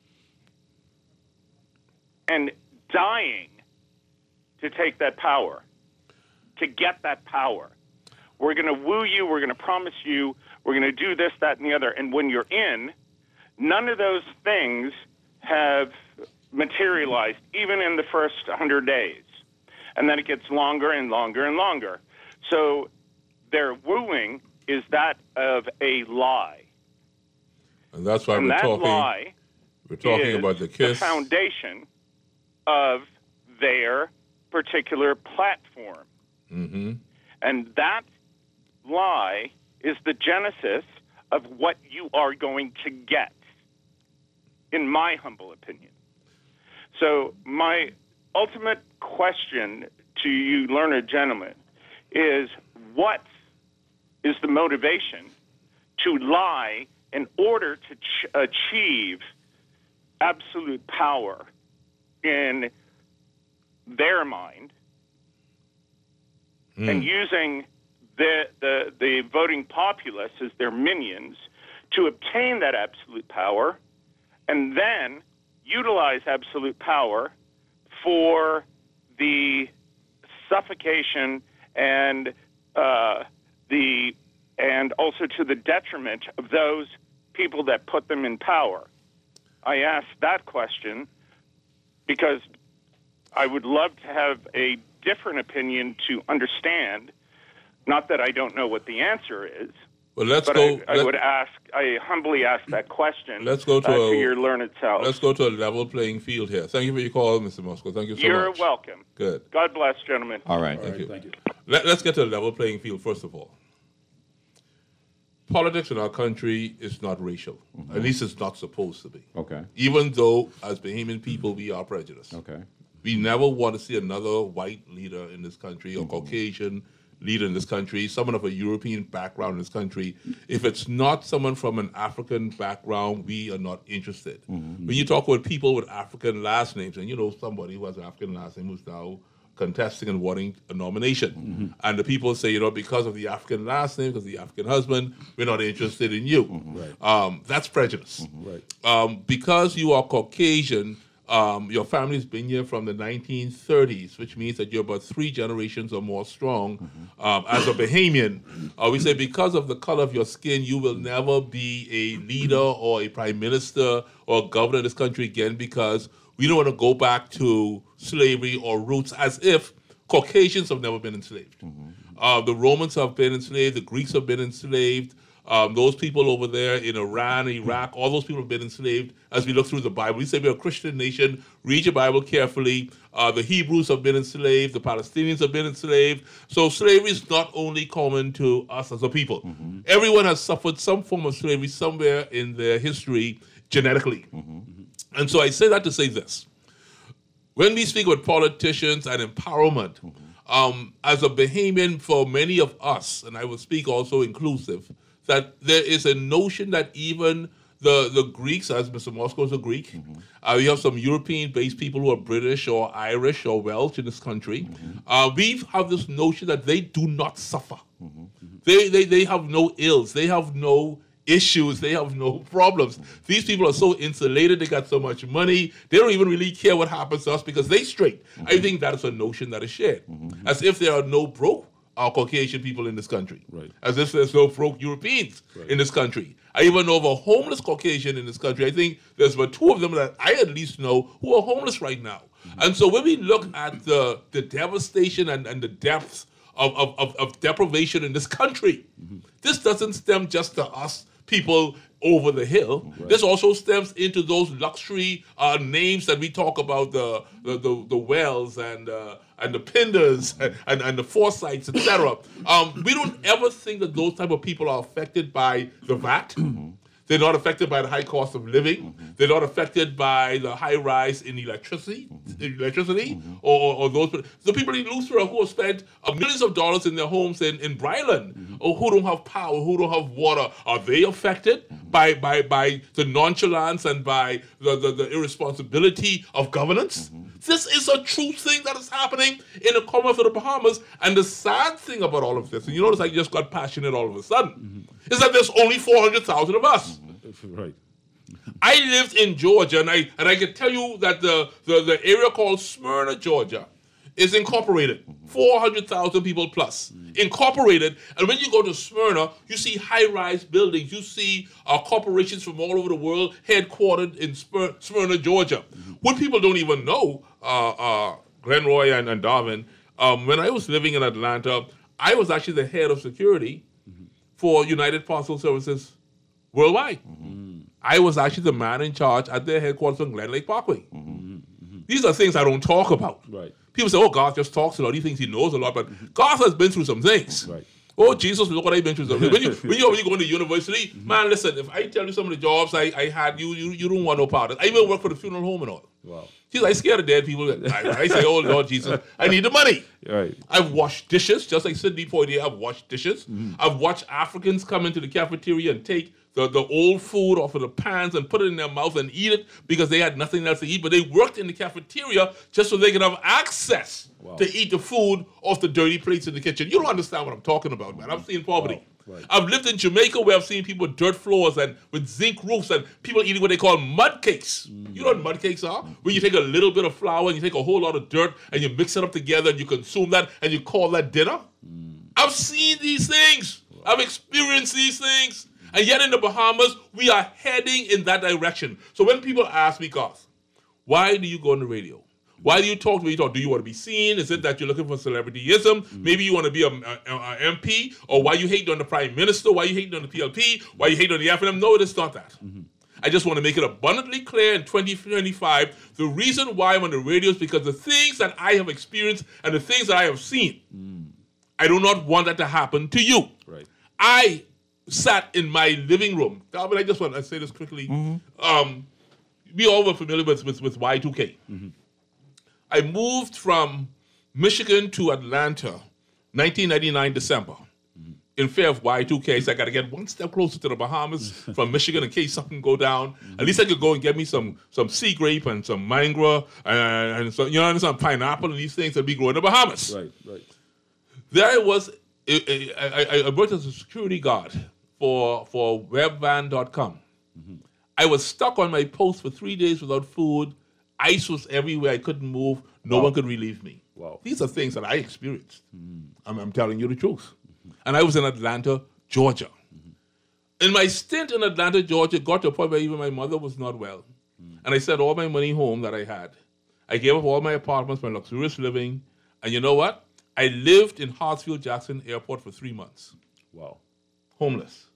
and dying to take that power, to get that power? We're going to woo you, we're going to promise you, we're going to do this, that, and the other. And when you're in, none of those things have materialized, even in the first one hundred days. And then it gets longer and longer and longer. So their wooing is that of a lie. And that's why and we're that talking, lie we're talking is about the KISS. The foundation of their particular platform. Mm-hmm. And that lie is the genesis of what you are going to get, in my humble opinion. So my ultimate question to you learned gentlemen is, what is the motivation to lie in order to ch- achieve absolute power in their mind, mm. and using the, the the voting populace as their minions to obtain that absolute power, and then utilize absolute power for the suffocation and uh, the and also to the detriment of those people that put them in power? I ask that question because I would love to have a different opinion to understand. Not that I don't know what the answer is. Well, let's but go. I, I let, would ask. I humbly ask that question. Let's go to, uh, a, to your learned self. Let's go to a level playing field here. Thank you for your call, Mister Moscow. Thank you so You're much. You're welcome. Good. God bless, gentlemen. All right. Thank All right, you. Thank you. Let, let's get to a level playing field first of all. Politics in our country is not racial. Mm-hmm. At least it's not supposed to be. Okay. Even though, as Bahamian people, we are prejudiced. Okay. We never want to see another white leader in this country or mm-hmm. Caucasian leader in this country, someone of a European background in this country. If it's not someone from an African background, we are not interested. Mm-hmm. When you talk with people with African last names, and you know somebody who has an African last name who's now contesting and wanting a nomination. Mm-hmm. And the people say, you know, because of the African last name, because of the African husband, we're not interested in you. Mm-hmm. Right. Um, that's prejudice. Mm-hmm. Right. Um, because you are Caucasian, um, your family's been here from the nineteen thirties, which means that you're about three generations or more strong. Mm-hmm. Um, as a Bahamian, uh, we say because of the color of your skin, you will never be a leader or a prime minister or governor of this country again, because we don't want to go back to slavery or roots, as if Caucasians have never been enslaved. Mm-hmm. Uh, the Romans have been enslaved. The Greeks have been enslaved. Um, those people over there in Iran, Iraq, all those people have been enslaved as we look through the Bible. We say we're a Christian nation. Read your Bible carefully. Uh, the Hebrews have been enslaved. The Palestinians have been enslaved. So slavery is not only common to us as a people. Mm-hmm. Everyone has suffered some form of slavery somewhere in their history genetically. Mm-hmm. And so I say that to say this. When we speak about politicians and empowerment, mm-hmm. um, as a Bahamian, for many of us, and I will speak also inclusive, that there is a notion that even the, the Greeks, as Mister Moscow is a Greek, mm-hmm. uh, we have some European-based people who are British or Irish or Welsh in this country. Mm-hmm. Uh, we have this notion that they do not suffer. Mm-hmm. They, they, they have no ills. They have no issues. They have no problems. These people are so insulated. They got so much money. They don't even really care what happens to us because they straight. Mm-hmm. I think that is a notion that is shared. Mm-hmm. As if there are no broke uh, Caucasian people in this country. Right. As if there's no broke Europeans right. in this country. I even know of a homeless Caucasian in this country. I think there's about two of them that I at least know who are homeless right now. Mm-hmm. And so when we look at the, the devastation and, and the depths of, of, of, of deprivation in this country, mm-hmm. this doesn't stem just to us people over the hill. Right. This also stems into those luxury uh, names that we talk about, the the the, the Wells and uh, and the Pinders and, and, and the Forsyths, et cetera. Um, we don't ever think that those type of people are affected by the V A T. Mm-hmm. They're not affected by the high cost of living. Mm-hmm. They're not affected by the high rise in electricity, mm-hmm. electricity, mm-hmm. or, or those. The people in Louisville who have spent uh, millions of dollars in their homes in, in Bryland, mm-hmm. or who don't have power, who don't have water, are they affected mm-hmm. by, by, by the nonchalance and by the, the, the irresponsibility of governance? Mm-hmm. This is a true thing that is happening in the Commonwealth of the Bahamas. And the sad thing about all of this, and you notice I just got passionate all of a sudden, mm-hmm. is that there's only four hundred thousand of us. Mm-hmm. Right. I lived in Georgia, and I and I can tell you that the, the, the area called Smyrna, Georgia, is incorporated. Mm-hmm. four hundred thousand people plus. Mm-hmm. Incorporated. And when you go to Smyrna, you see high-rise buildings. You see uh, corporations from all over the world headquartered in Smyrna, Smyrna Georgia. Mm-hmm. What people don't even know, uh, uh, Glenroy and, and Darwin, um, when I was living in Atlanta, I was actually the head of security mm-hmm. for United Parcel Services worldwide. Mm-hmm. I was actually the man in charge at their headquarters on Glen Lake Parkway. Mm-hmm. Mm-hmm. These are things I don't talk about. Right. People say, oh, Garth just talks a lot. He thinks he knows a lot. But mm-hmm. Garth has been through some things. Right. Oh, Jesus, look what I've been through. When you, when you, when you go into university, mm-hmm. man, listen, if I tell you some of the jobs I, I had, you, you you don't want no part of it. I even work for the funeral home and all. Wow. She's like, scared of dead people. I, I say, oh, Lord Jesus, I need the money. Right. I've washed dishes, just like Sidney Poitier. I've washed dishes. Mm-hmm. I've watched Africans come into the cafeteria and take the, the old food off of the pans and put it in their mouth and eat it because they had nothing else to eat. But they worked in the cafeteria just so they could have access wow. to eat the food off the dirty plates in the kitchen. You don't understand what I'm talking about, man. I've seen poverty. Wow. Right. I've lived in Jamaica where I've seen people with dirt floors and with zinc roofs and people eating what they call mud cakes. Mm. You know what mud cakes are? Where you take a little bit of flour and you take a whole lot of dirt and you mix it up together and you consume that and you call that dinner. Mm. I've seen these things. Wow. I've experienced these things. And yet in the Bahamas, we are heading in that direction. So when people ask me, Garth, why do you go on the radio? Why do you talk to me? Do you want to be seen? Is it that you're looking for celebrityism? Mm-hmm. Maybe you want to be a, a, a M P? Or why you hate on the Prime Minister? Why you hate on the P L P? Why you hate on the F N M? No, it is not that. Mm-hmm. I just want to make it abundantly clear in twenty twenty-five, the reason why I'm on the radio is because the things that I have experienced and the things that I have seen, mm. I do not want that to happen to you. Right. I sat in my living room. I mean, I just want to say this quickly. Mm-hmm. Um, we all were familiar with, with, with Y two K. Mm-hmm. I moved from Michigan to Atlanta, nineteen ninety-nine, December, mm-hmm. in fear of Y two K. So I got to get one step closer to the Bahamas from Michigan in case something go down. Mm-hmm. At least I could go and get me some some sea grape and some mangrove and, and some, you know, and some pineapple and these things that we grow in the Bahamas. Right, right. There I was. I, I, I worked as a security guard for for webvan dot com. Mm-hmm. I was stuck on my post for three days without food. Ice was everywhere. I couldn't move. No wow. one could relieve me. Wow. These are things that I experienced. Mm-hmm. I'm, I'm telling you the truth. Mm-hmm. And I was in Atlanta, Georgia. Mm-hmm. In my stint in Atlanta, Georgia, got to a point where even my mother was not well. Mm-hmm. And I sent all my money home that I had. I gave up all my apartments, my luxurious living. And you know what? I lived in Hartsfield-Jackson Airport for three months. Wow. Homeless.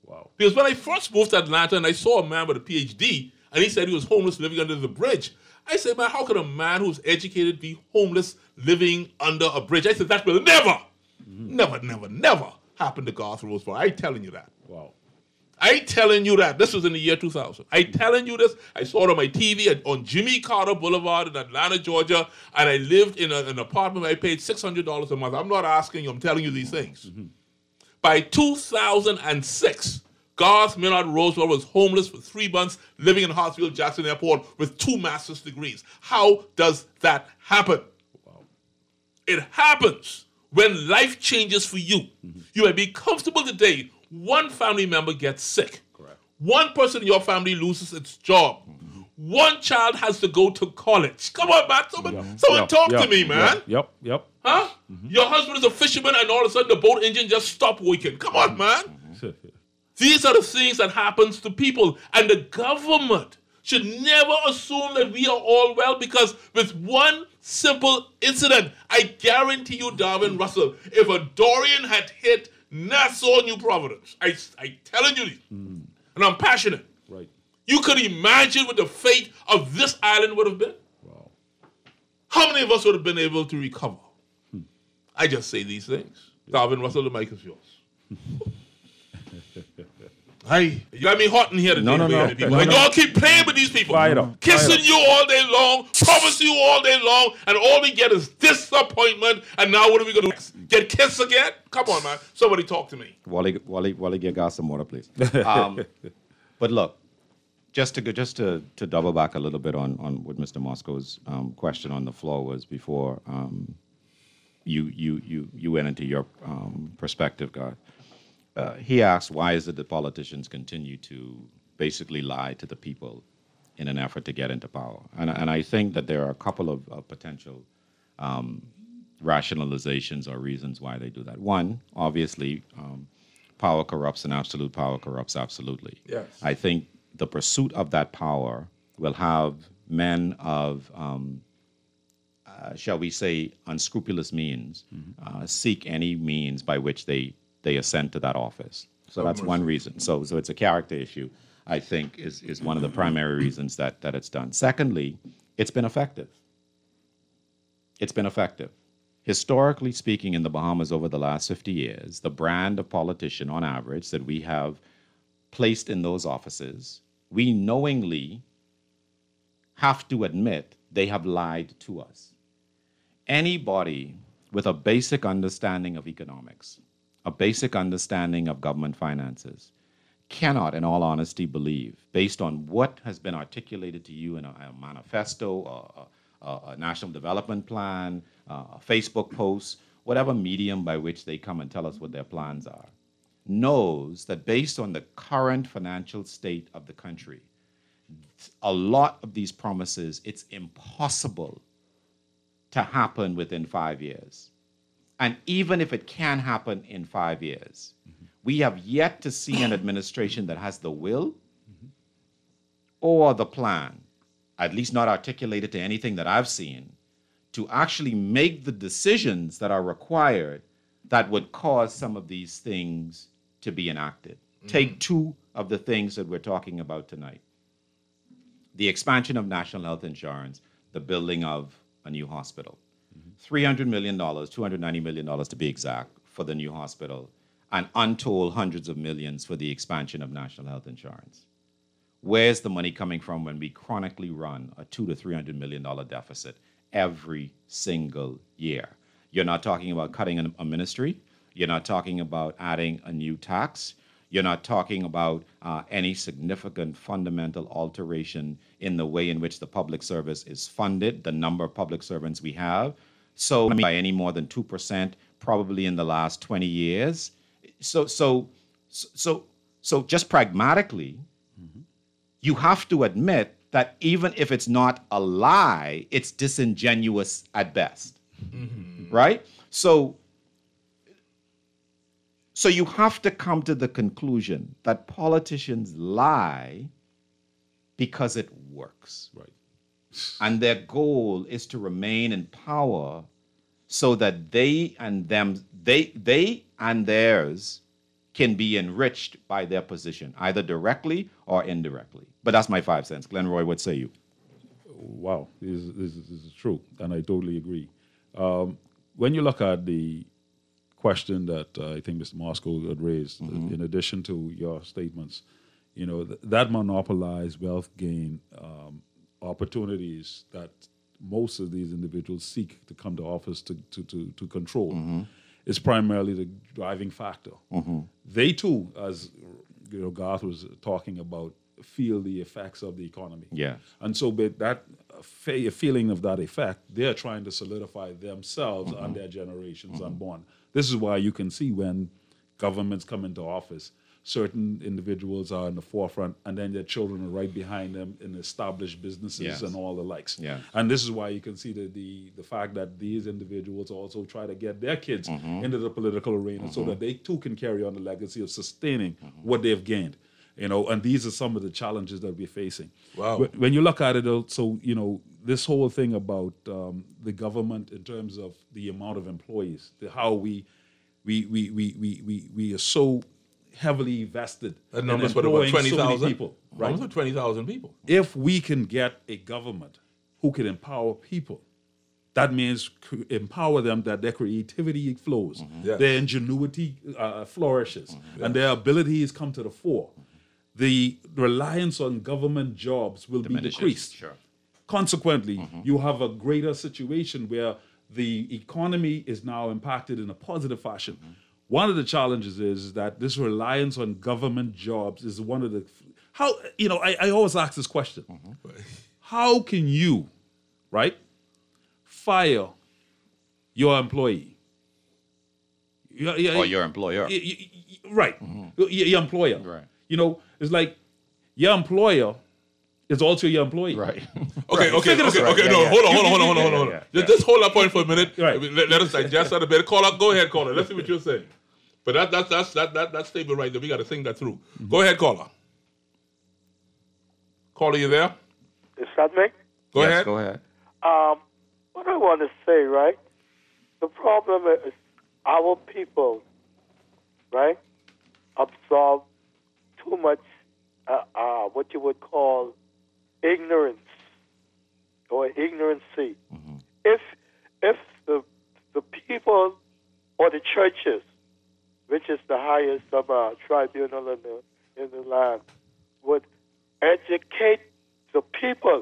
Wow. Because when I first moved to Atlanta and I saw a man with a P H D and he said he was homeless living under the bridge, I said, man, how can a man who's educated be homeless living under a bridge? I said, that will never, mm-hmm. never, never, never happen to Garth Roseborough. I ain't telling you that. Wow. I ain't telling you that. This was in the year two thousand. I telling you this. I saw it on my T V at, on Jimmy Carter Boulevard in Atlanta, Georgia, and I lived in a, an apartment where I paid six hundred dollars a month. I'm not asking you. I'm telling you these things. Mm-hmm. By two thousand six, Garth Millard Roseborough was homeless for three months, living in Hartsfield Jackson Airport with two master's degrees. How does that happen? Wow. It happens when life changes for you. Mm-hmm. You may be comfortable today. One family member gets sick. Correct. One person in your family loses its job. Mm-hmm. One child has to go to college. Come on, man. Someone, yep. someone yep. talk yep. to me, man. Yep, yep. yep. Huh? Mm-hmm. Your husband is a fisherman and all of a sudden the boat engine just stopped working. Come on, man. Mm-hmm. These are the things that happens to people. And the government should never assume that we are all well, because with one simple incident, I guarantee you, Darwin Russell, if a Dorian had hit Nassau, New Providence, I, I telling you this, mm. and I'm passionate. Right. You could imagine what the fate of this island would have been. Wow. How many of us would have been able to recover? Hmm. I just say these things. Yeah. Darwin Russell, the mic is yours. Hey, you got me hot in here today. No, no, no. People. no, and no. y'all keep playing with these people. Fire up. Kissing Fire up. you all day long, promise you all day long, and all we get is disappointment. And now what are we going to do next? Get kissed again? Come on, man. Somebody talk to me. Wally, Wally, Wally, get gas some water, please. Um, but look, just to go, just to, to double back a little bit on, on what Mister Moscow's um, question on the floor was before um, you, you, you, you went into your um, perspective, God. Uh, he asked, why is it that politicians continue to basically lie to the people in an effort to get into power? And, and I think that there are a couple of, of potential um, rationalizations or reasons why they do that. One, obviously, um, power corrupts and absolute power corrupts absolutely. Yes. I think the pursuit of that power will have men of, um, uh, shall we say, unscrupulous means mm-hmm. uh, seek any means by which they they ascend to that office. So that's one reason. So so it's a character issue, I think, is, is one of the primary reasons that, that it's done. Secondly, it's been effective. It's been effective. Historically speaking, in the Bahamas over the last fifty years, the brand of politician, on average, that we have placed in those offices, we knowingly have to admit they have lied to us. Anybody with a basic understanding of economics, a basic understanding of government finances, cannot, in all honesty, believe, based on what has been articulated to you in a, a manifesto, a, a, a national development plan, uh, a Facebook post, whatever medium by which they come and tell us what their plans are, knows that based on the current financial state of the country, a lot of these promises, it's impossible to happen within five years. And even if it can happen in five years, mm-hmm. we have yet to see an administration that has the will mm-hmm. or the plan, at least not articulated to anything that I've seen, to actually make the decisions that are required that would cause some of these things to be enacted. Mm-hmm. Take two of the things that we're talking about tonight. The expansion of national health insurance, the building of a new hospital. three hundred million dollars, two hundred ninety million dollars to be exact, for the new hospital, and untold hundreds of millions for the expansion of national health insurance. Where's the money coming from when we chronically run a two to three hundred million dollar deficit every single year? You're not talking about cutting a ministry. You're not talking about adding a new tax. You're not talking about uh, any significant fundamental alteration in the way in which the public service is funded, the number of public servants we have. So by any more than two percent probably in the last twenty years. So so so so just pragmatically, mm-hmm. you have to admit that even if it's not a lie, it's disingenuous at best. Mm-hmm. Right? So so you have to come to the conclusion that politicians lie because it works. Right. And their goal is to remain in power so that they and them, they, they and theirs can be enriched by their position, either directly or indirectly. But that's my five cents. Glenroy, what say you? Wow, this, is- this, is- this is true, and I totally agree. Um, when you look at the question that uh, I think Mister Moscow had raised, Mm-hmm. in addition to your statements, you know, th- that monopolized wealth gain um, opportunities that most of these individuals seek to come to office to, to, to, to control Mm-hmm. is primarily the driving factor. Mhm. They too, as you know, Garth was talking about, feel the effects of the economy. Yeah. And so with that uh, fe- feeling of that effect, they're trying to solidify themselves and their generations unborn. This is why you can see when governments come into office, certain individuals are in the forefront and then their children are right behind them in established businesses Yes. and all the likes. Yes. And this is why you can see the, the, the fact that these individuals also try to get their kids Mhm. into the political arena so Mhm. that they too can carry on the legacy of sustaining what they've gained. You know, and these are some of the challenges that we're facing. Wow. Wh- When you look at it also, you know, this whole thing about um, the government in terms of the amount of employees, the, how we, we, we, we, we, we, we are so heavily vested That in number's what, about employing twenty so many thousand? people. Right? Almost twenty thousand people. If we can get a government who can empower people, that means cr- empower them that their creativity flows, Yes. their ingenuity uh, flourishes, and their abilities come to the fore. The reliance on government jobs will Diminishes, be decreased. sure. Consequently, you have a greater situation where the economy is now impacted in a positive fashion. One of the challenges is that this reliance on government jobs is one of the how you know I, I always ask this question: how can you, right, fire your employee? Your- your- Or your employer. y- y- y- right, your, your employer. Right. You know, it's like your employer is also your employee. Right. Okay, okay, Figure this okay, out. okay. Yeah, No, yeah. hold on, You- hold on, hold on, you- hold on, yeah, hold on. yeah, Just, just hold that point for a minute. Right. Let, let us digest that a bit. Caller, go ahead, caller. Let's see what you're saying. But that, that's that's that that that statement right there. We got to think that through. Go ahead, caller. Caller, you there? Is that me? Go Yes, ahead. Go ahead. Um, what I want to say, right? The problem is our people, right, absorb too much, uh, uh, what you would call ignorance or ignorancy. If if the the people or the churches, which is the highest of our tribunal in the in the land, would educate the people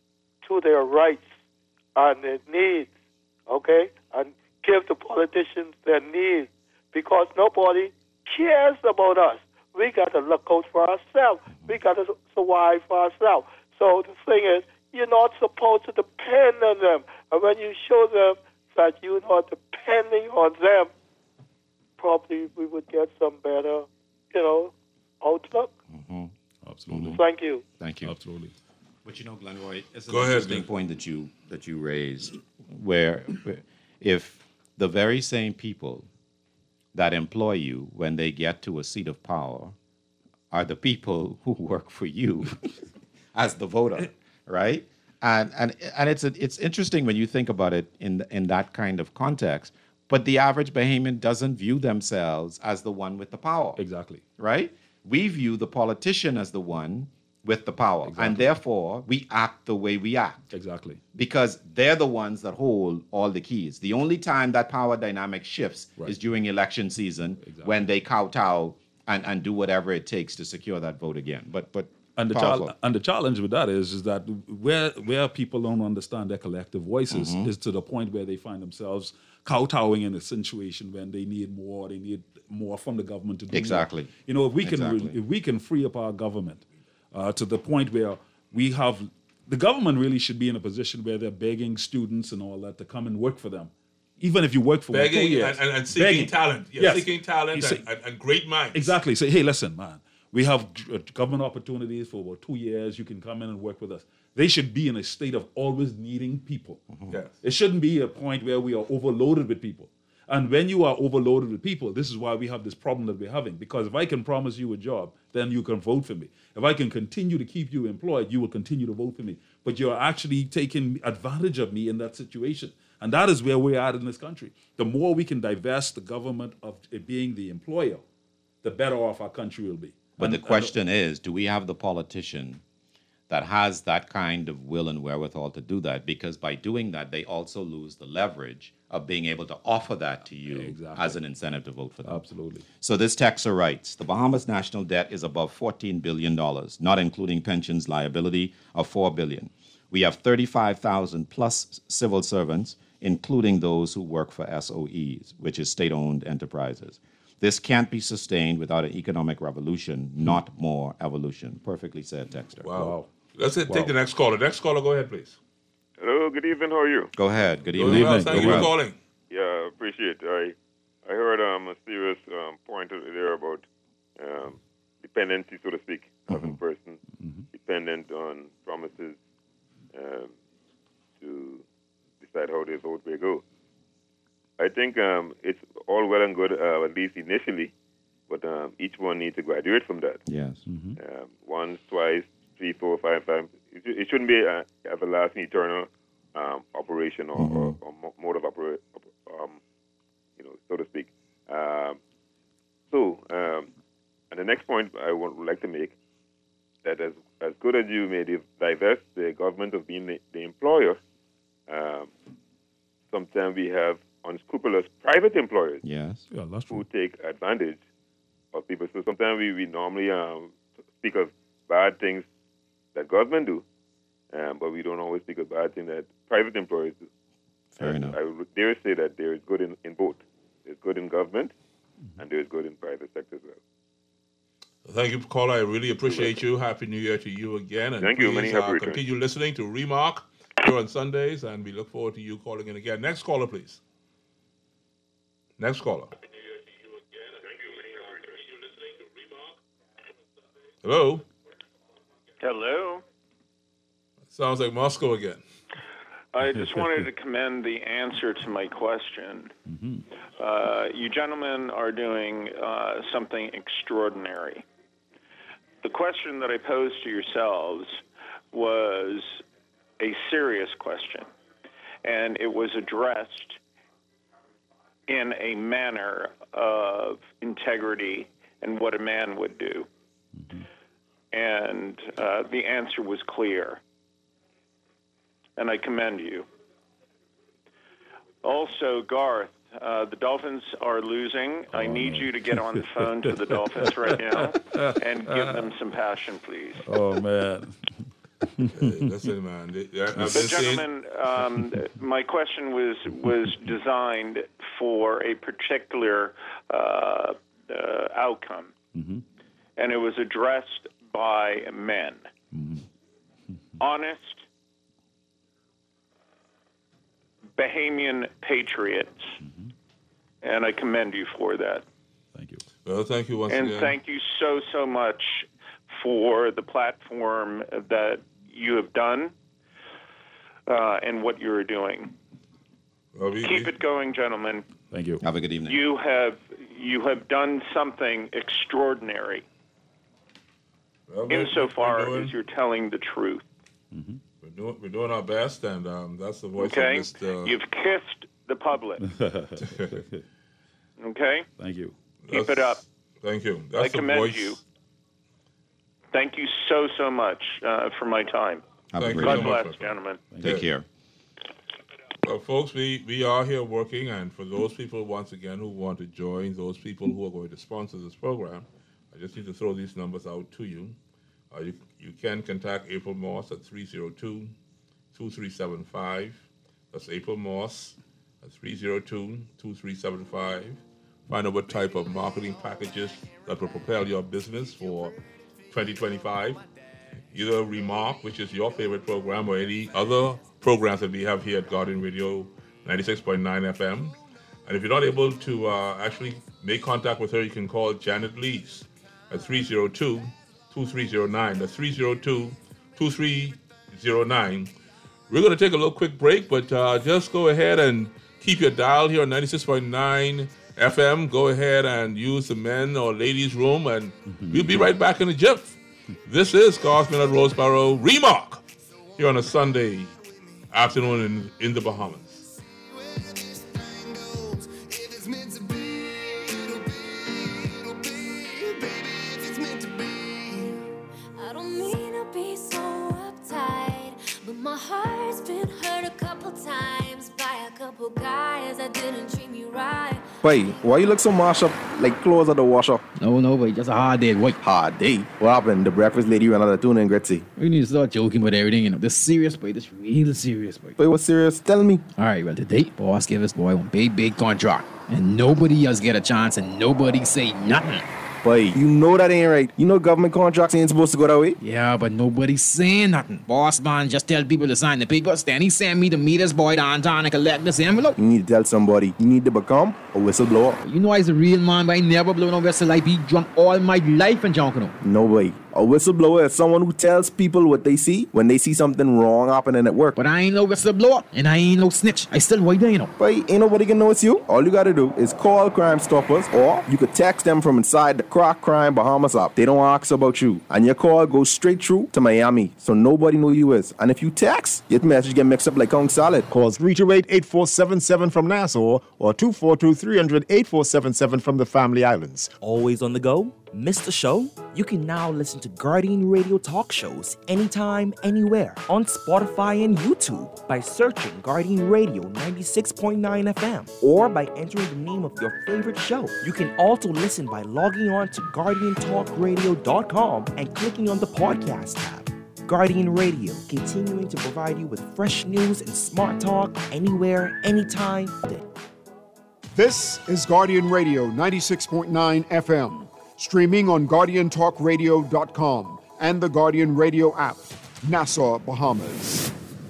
to their rights and their needs, okay, and give the politicians their needs, because nobody cares about us. We got to look out for ourselves. We got to survive for ourselves. So the thing is, you're not supposed to depend on them. And when you show them that you're not depending on them, probably we would get some better, you know, outlook. Absolutely. Thank you. Thank you. Absolutely. But you know, Glenroy, it's an Go ahead, interesting Glenn. point that you that you raised, where, where if the very same people that employ you when they get to a seat of power are the people who work for you as the voter, right? And and and it's a, it's interesting when you think about it in in that kind of context. But the average Bahamian doesn't view themselves as the one with the power, Exactly. right? We view the politician as the one with the power, and therefore we act the way we act Exactly. because they're the ones that hold all the keys. The only time that power dynamic shifts Right. is during election season Exactly. when they kowtow and, and do whatever it takes to secure that vote again. But but And the, powerful. chal- and the challenge with that is, is that where where people don't understand their collective voices Mm-hmm. is to the point where they find themselves kowtowing in a situation when they need more, they need more from the government to do more. Exactly. You know, if we can re- Exactly. if we can free up our government uh, to the point where we have the government really should be in a position where they're begging students and all that to come and work for them, even if you work for one, two Begging years. and, and, and seeking Begging. talent. Yeah, Yes. seeking talent You see- and, and, and great minds. Exactly. Say, hey, listen, man, we have uh, government opportunities for about two years. You can come in and work with us. They should be in a state of always needing people. Yes. It shouldn't be a point where we are overloaded with people. And when you are overloaded with people, this is why we have this problem that we're having. Because if I can promise you a job, then you can vote for me. If I can continue to keep you employed, you will continue to vote for me. But you're actually taking advantage of me in that situation. And that is where we're at in this country. The more we can divest the government of it being the employer, the better off our country will be. But And- the question is, do we have the politician that has that kind of will and wherewithal to do that? Because by doing that, they also lose the leverage of being able to offer that to you Exactly. as an incentive to vote for them. Absolutely. So this texter writes, the Bahamas national debt is above fourteen billion dollars, not including pensions liability of four billion dollars. We have thirty-five thousand plus civil servants, including those who work for S O Es, which is state-owned enterprises. This can't be sustained without an economic revolution, not more evolution. Perfectly said, texter. Wow. Let's take Wow. the next caller. Next caller, go ahead, please. Hello, good evening. How are you? Go ahead. Good Go evening. well. Thank Go you for well. calling. Yeah, appreciate it. I I heard um, a serious um, point there about um, dependency, so to speak, of a person dependent on promises um, to decide how their vote may go. I think um, it's all well and good, uh, at least initially, but um, each one needs to graduate from that. Yes. Um, once, twice, three, four, five times. It, it shouldn't be an everlasting, eternal um, operation or, or, or mo- mode of operation, um, you know, so to speak. Um, so, um, and the next point I would like to make, that as as good as you may div- divest the government of being the, the employer, um, sometimes we have unscrupulous private employers Yes. Yeah, that's who take advantage of people. So sometimes we, we normally um, speak of bad things that government do, um, but we don't always speak of bad things that private employers do. Fair and enough. I would dare say that there is good in, in both. There's good in government, and there is good in private sector as well. Thank you, caller. I really appreciate you. Happy New Year to you again. And Thank you. please, Many happy uh, returns. continue listening to Remark here on Sundays, and we look forward to you calling in again. Next caller, please. Next caller. Hello? Hello. Sounds like Moscow again. I just wanted to commend the answer to my question. Uh, you gentlemen are doing uh, something extraordinary. The question that I posed to yourselves was a serious question, and it was addressed in a manner of integrity and what a man would do. And uh, the answer was clear. And I commend you. Also, Garth, uh, the Dolphins are losing. I need you to get on the phone to the Dolphins right now and give them some passion, please. Oh, man. Hey, listen, man. they- I- I've been But saying- gentlemen, um, my question was was designed for a particular uh, uh, outcome, and it was addressed by men, honest, Bahamian patriots, and I commend you for that. Well, thank you once And again. thank you so, so much for the platform that you have done uh, and what you're doing. Well, we- Keep we- it going, gentlemen. Thank you. Have a good evening. You have you have done something extraordinary Well, we're- insofar we're doing- as you're telling the truth. We're doing, we're doing our best, and um, that's the voice Okay? of Mister You've kissed the public. Okay? Thank you. Keep it up. Thank you. I That's the commend voice. you. Thank you so, so much uh, for my time. Have a Thank great you God so day. much, bless, my friend. gentlemen. Take care. Well, folks, we, we are here working, and for those people, once again, who want to join, those people who are going to sponsor this program, I just need to throw these numbers out to you. Uh, you, you can contact April Moss at three oh two, two three seven five. That's April Moss at three oh two, two three seven five. Find out what type of marketing packages that will propel your business for twenty twenty-five. Either Remark, which is your favorite program, or any other programs that we have here at Guardian Radio ninety-six point nine F M. And if you're not able to uh, actually make contact with her, you can call Janet Lees at three oh two, two three oh nine. That's three oh two, two three oh nine. We're going to take a little quick break, but uh, just go ahead and keep your dial here on ninety-six point nine F M. Go ahead and use the men or ladies' room, and we'll be right back in a jiff. This is Scotsman at Roseboro Remark here on a Sunday afternoon in, in the Bahamas. that didn't treat me right. Boy, why you look so mashed up like clothes at the washer? No, no, boy, just a hard day, boy. Hard day? What happened? The breakfast lady ran out of tuna and gritty. We need to start joking with everything, you know. This serious, boy. This real serious, boy. Boy, what's serious? Tell me. All right, well, today, boss gave us boy one big, big contract. And nobody else get a chance and nobody say nothing. Boy, you know that ain't right. You know government contracts ain't supposed to go that way. Yeah, but nobody's saying nothing. Boss man just tell people to sign the papers. Then he send me to meet this boy downtown and collect this envelope. You need to tell somebody. You need to become a whistleblower. You know I's a real man, but I never blow no whistle. I be drunk all my life in Jonkono. No way. A whistleblower is someone who tells people what they see when they see something wrong happening at work. But I ain't no whistleblower, and I ain't no snitch. I still white there, you know. But ain't nobody can know it's you. All you gotta do is call Crime Stoppers, or you could text them from inside the Crack Crime Bahamas app. They don't ask about you, and your call goes straight through to Miami, so nobody know who you is. And if you text, your message get mixed up like Kong Salad. Call three two eight, eight four seven seven from Nassau or two four two, three hundred, eight four seven seven from the Family Islands. Always on the go? Missed the show? You can now listen to Guardian Radio talk shows anytime, anywhere on Spotify and YouTube by searching Guardian Radio ninety-six point nine F M or by entering the name of your favorite show. You can also listen by logging on to guardian talk radio dot com and clicking on the podcast tab. Guardian Radio, continuing to provide you with fresh news and smart talk anywhere, anytime. This is Guardian Radio ninety-six point nine F M. Streaming on guardian talk radio dot com and the Guardian Radio app, Nassau, Bahamas.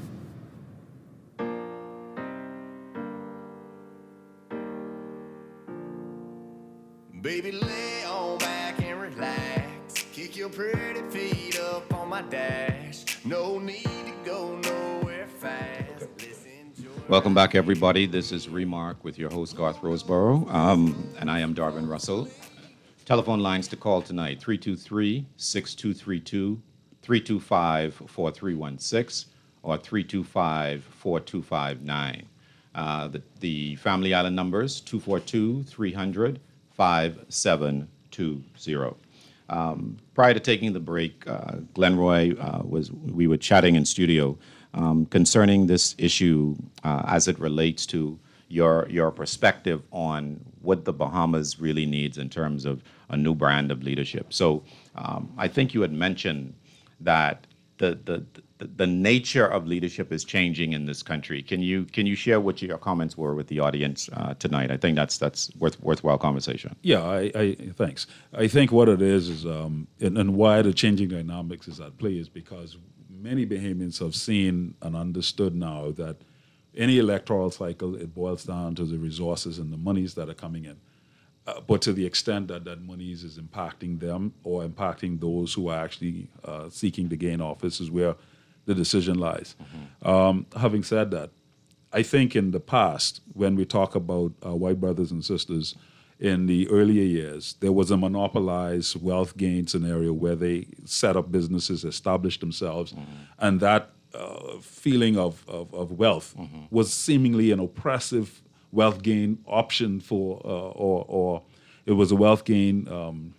Baby, lay on back and relax. Kick your pretty feet up on my dash. No need to go nowhere fast. Welcome back, everybody. This is Remark with your host, Garth Roseborough, um, and I am Darvin Russell. Telephone lines to call tonight, three two three, six two three two, three two five, four three one six or three two five, four two five nine. Uh, the, the Family Island numbers, two four two, three hundred, five seven two zero. Um, prior to taking the break, uh, Glenroy, uh, was we were chatting in studio um, concerning this issue uh, as it relates to your your perspective on what the Bahamas really needs in terms of a new brand of leadership. So um, I think you had mentioned that the, the the the nature of leadership is changing in this country. Can you can you share what your comments were with the audience uh, tonight? I think that's that's worth worthwhile conversation. Yeah, I, I thanks. I think what it is is um, and, and why the changing dynamics is at play is because many Bahamians have seen and understood now that any electoral cycle, it boils down to the resources and the monies that are coming in. Uh, but to the extent that that monies is impacting them or impacting those who are actually uh, seeking to gain office is where the decision lies. Mm-hmm. Um, having said that, I think in the past, when we talk about uh, white brothers and sisters, in the earlier years, there was a monopolized wealth gain scenario where they set up businesses, established themselves, mm-hmm. and that Uh, feeling of, of, of wealth mm-hmm. was seemingly an oppressive wealth gain option for, uh, or, or it was a wealth gain um,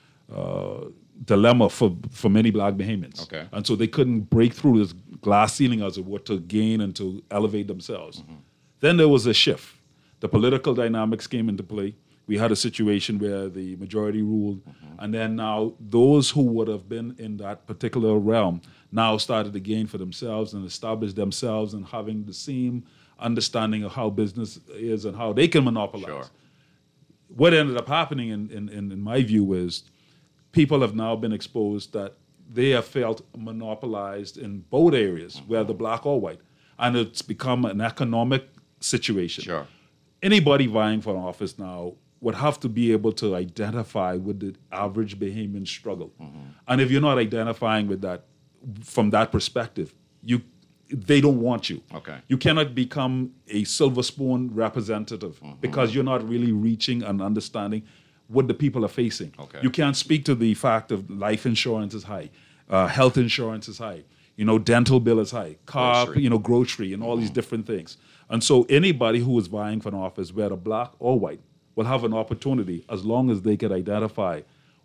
uh, dilemma for, for many black Bahamians. Okay. And so they couldn't break through this glass ceiling, as it were, to gain and to elevate themselves. Mm-hmm. Then there was a shift. The political dynamics came into play. We had a situation where the majority ruled, mm-hmm. and then now those who would have been in that particular realm now started to gain for themselves and establish themselves and having the same understanding of how business is and how they can monopolize. Sure. What ended up happening, in, in, in my view, is people have now been exposed that they have felt monopolized in both areas, mm-hmm. whether black or white, and it's become an economic situation. Sure. Anybody vying for an office now would have to be able to identify with the average Bahamian struggle. Mm-hmm. And if you're not identifying with that, from that perspective, you they don't want you. Okay. You cannot become a silver spoon representative mm-hmm. because you're not really reaching and understanding what the people are facing. Okay. You can't speak to the fact of life insurance is high, uh, health insurance is high, you know, dental bill is high, car, grocery. you know, grocery and all mm-hmm. these different things. And so anybody who is vying for an office, whether black or white, will have an opportunity as long as they can identify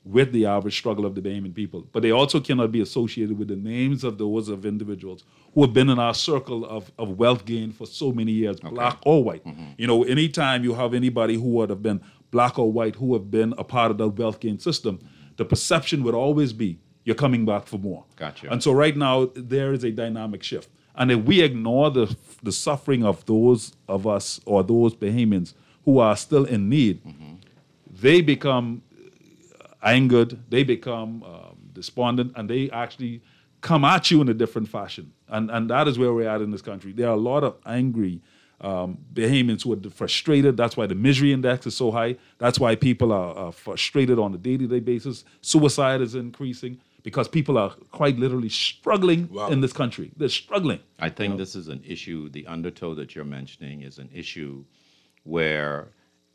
with the average struggle of the Bahamian people. But they also cannot be associated with the names of those of individuals who have been in our circle of, of wealth gain for so many years, okay. black or white. Mm-hmm. You know, anytime you have anybody who would have been black or white who have been a part of the wealth gain system, the perception would always be, you're coming back for more. Gotcha. And so right now, there is a dynamic shift. And if we ignore the the suffering of those of us or those Bahamians who are still in need, mm-hmm. they become angered, they become um, despondent, and they actually come at you in a different fashion. And and that is where we're at in this country. There are a lot of angry um, Bahamians who are frustrated. That's why the misery index is so high. That's why people are, are frustrated on a day-to-day basis. Suicide is increasing because people are quite literally struggling wow. in this country. They're struggling. I think you know? This is an issue, the undertow that you're mentioning is an issue where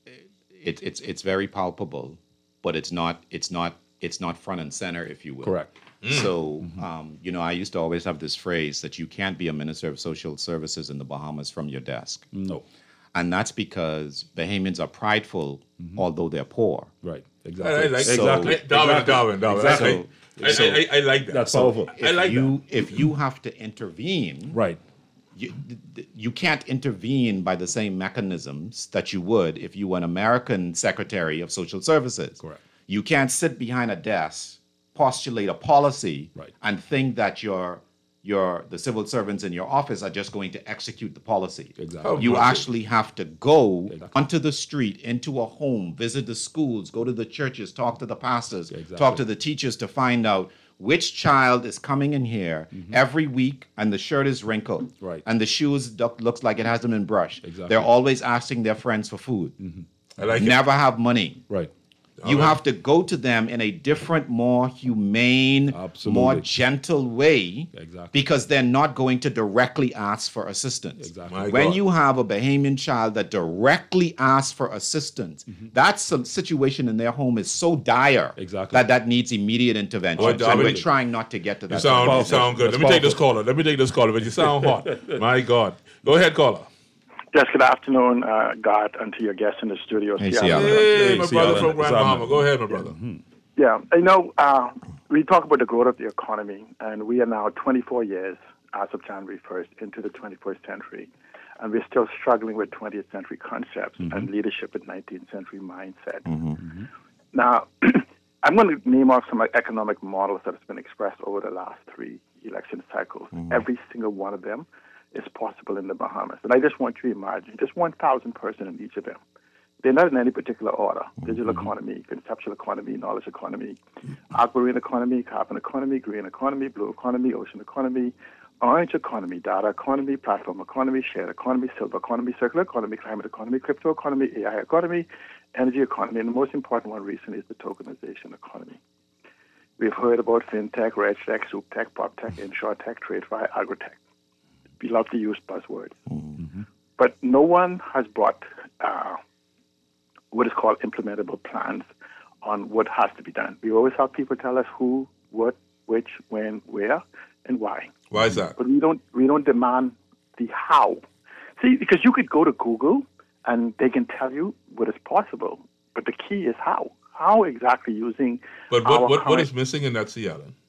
it, it's it's very palpable, but it's not it's not it's not front and center, if you will. Correct. Mm. So, um, you know, I used to always have this phrase that you can't be a minister of social services in the Bahamas from your desk. No. And that's because Bahamians are prideful, mm-hmm. although they're poor. Right. Exactly. I, I like so, exactly. Darwin, exactly. Darwin, Darwin. Exactly. I, So, I, I, I like that. That's so powerful. If I like you, that. If you have to intervene, right. You, you can't intervene by the same mechanisms that you would if you were an American Secretary of Social Services. Correct. You can't sit behind a desk, postulate a policy, right. and think that your your the civil servants in your office are just going to execute the policy. Exactly. Oh, You right. actually have to go Exactly. onto the street, into a home, visit the schools, go to the churches, talk to the pastors, Exactly. talk to the teachers to find out which child is coming in here Mm-hmm. every week and the shirt is wrinkled. Right. And the shoes duck- looks like it hasn't been brushed. Exactly. They're always asking their friends for food. Mm-hmm. I like it. Never have money. Right. You All right. have to go to them in a different, more humane, Absolutely. more gentle way Exactly. because they're not going to directly ask for assistance. Exactly. My When God. you have a Bahamian child that directly asks for assistance, Mm-hmm. that s- situation in their home is so dire Exactly. that that needs immediate intervention. Oh, and Dominic. we're trying not to get to You that. sound, you powerful. sound good. That's Let me take this powerful. caller. Let me take this caller, but you sound hot. My God. Go ahead, caller. Yes, good afternoon, uh, God, and to your guests in the studio. Hey, Seattle. Seattle. Hey, Hey, my see brother y'all from in- Grand Sam. Bahama. Go ahead, my brother. Yeah, you know, uh, we talk about the growth of the economy, and we are now twenty-four years as of January first into the twenty-first century, and we're still struggling with twentieth century concepts Mm-hmm. and leadership with nineteenth century mindset. Mm-hmm. Now, I'm going to name off some like, economic models that has been expressed over the last three election cycles. Mm-hmm. Every single one of them is possible in the Bahamas. And I just want you to imagine just one thousand person in each of them. They're not in any particular order. Digital economy, conceptual economy, knowledge economy, aquamarine economy, carbon economy, green economy, blue economy, ocean economy, orange economy, data economy, platform economy, shared economy, silver economy, circular economy, climate economy, crypto economy, A I economy, energy economy, and the most important one recently is the tokenization economy. We've heard about fintech, regtech, souptech, poptech, insurtech, tradefi, agrotech. We love to use buzzwords. Mm-hmm. But no one has brought uh, what is called implementable plans on what has to be done. We always have people tell us who, what, which, when, where, and why. Why is that? But we don't we don't demand the how. See, because you could go to Google and they can tell you what is possible, but the key is how. How exactly using But our what, what, what current- is missing in that, Sea Allen?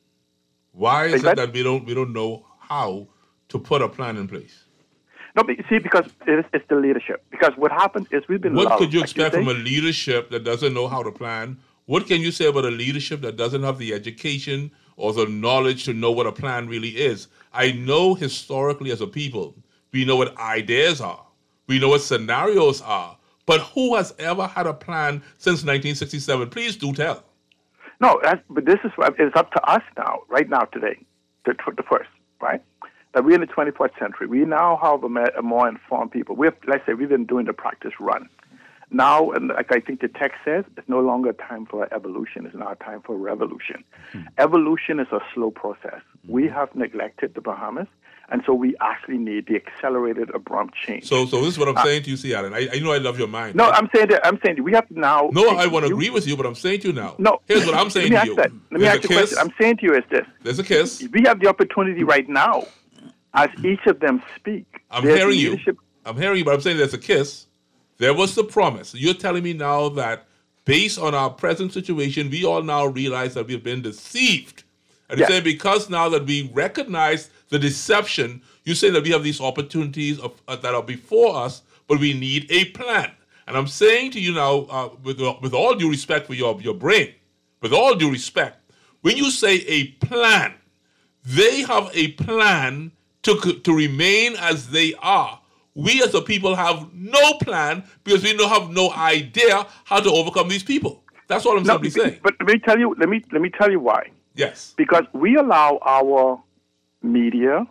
Why is Is it that- that we don't we don't know how to put a plan in place? No, but you see, because it's, it's the leadership. Because what happened is we've been What lulled, could you like expect say. from a leadership that doesn't know how to plan? What can you say about a leadership that doesn't have the education or the knowledge to know what a plan really is? I know historically as a people, we know what ideas are. We know what scenarios are. But who has ever had a plan since nineteen sixty-seven? Please do tell. No, that's, but this is it's up to us now, right now, today, the, the first, right? That we're in the twenty-fourth century. We now have a, ma- a more informed people. We have, let's say, we've been doing the practice run. Now, and like I think the text says, it's no longer time for evolution. It's now time for revolution. Hmm. Evolution is a slow process. We have neglected the Bahamas, and so we actually need the accelerated, abrupt change. So, so this is what I'm Uh, saying to you, C. Allen. I, I know I love your mind. No, I'm saying that. I'm saying that we have to now. No, I want to agree with you, but I'm saying to you now. No. Here's what I'm saying Let me to ask you. that. Let me There's ask a you a kiss. question. I'm saying to you is this. There's a kiss. We have the opportunity right now, as each of them speak. I'm There's hearing you. leadership- I'm hearing you, but I'm saying there's a kiss. There was the promise. You're telling me now that based on our present situation, we all now realize that we've been deceived. And Yes. you're saying because now that we recognize the deception, you say that we have these opportunities of, uh, that are before us, but we need a plan. And I'm saying to you now, uh, with, uh, with all due respect for your, your brain, with all due respect, when you say a plan, they have a plan to, to remain as they are. We as a people have no plan because we don't have no idea how to overcome these people. That's all I'm No, simply saying. But let me tell you. Let me let me tell you why. Yes. Because we allow our media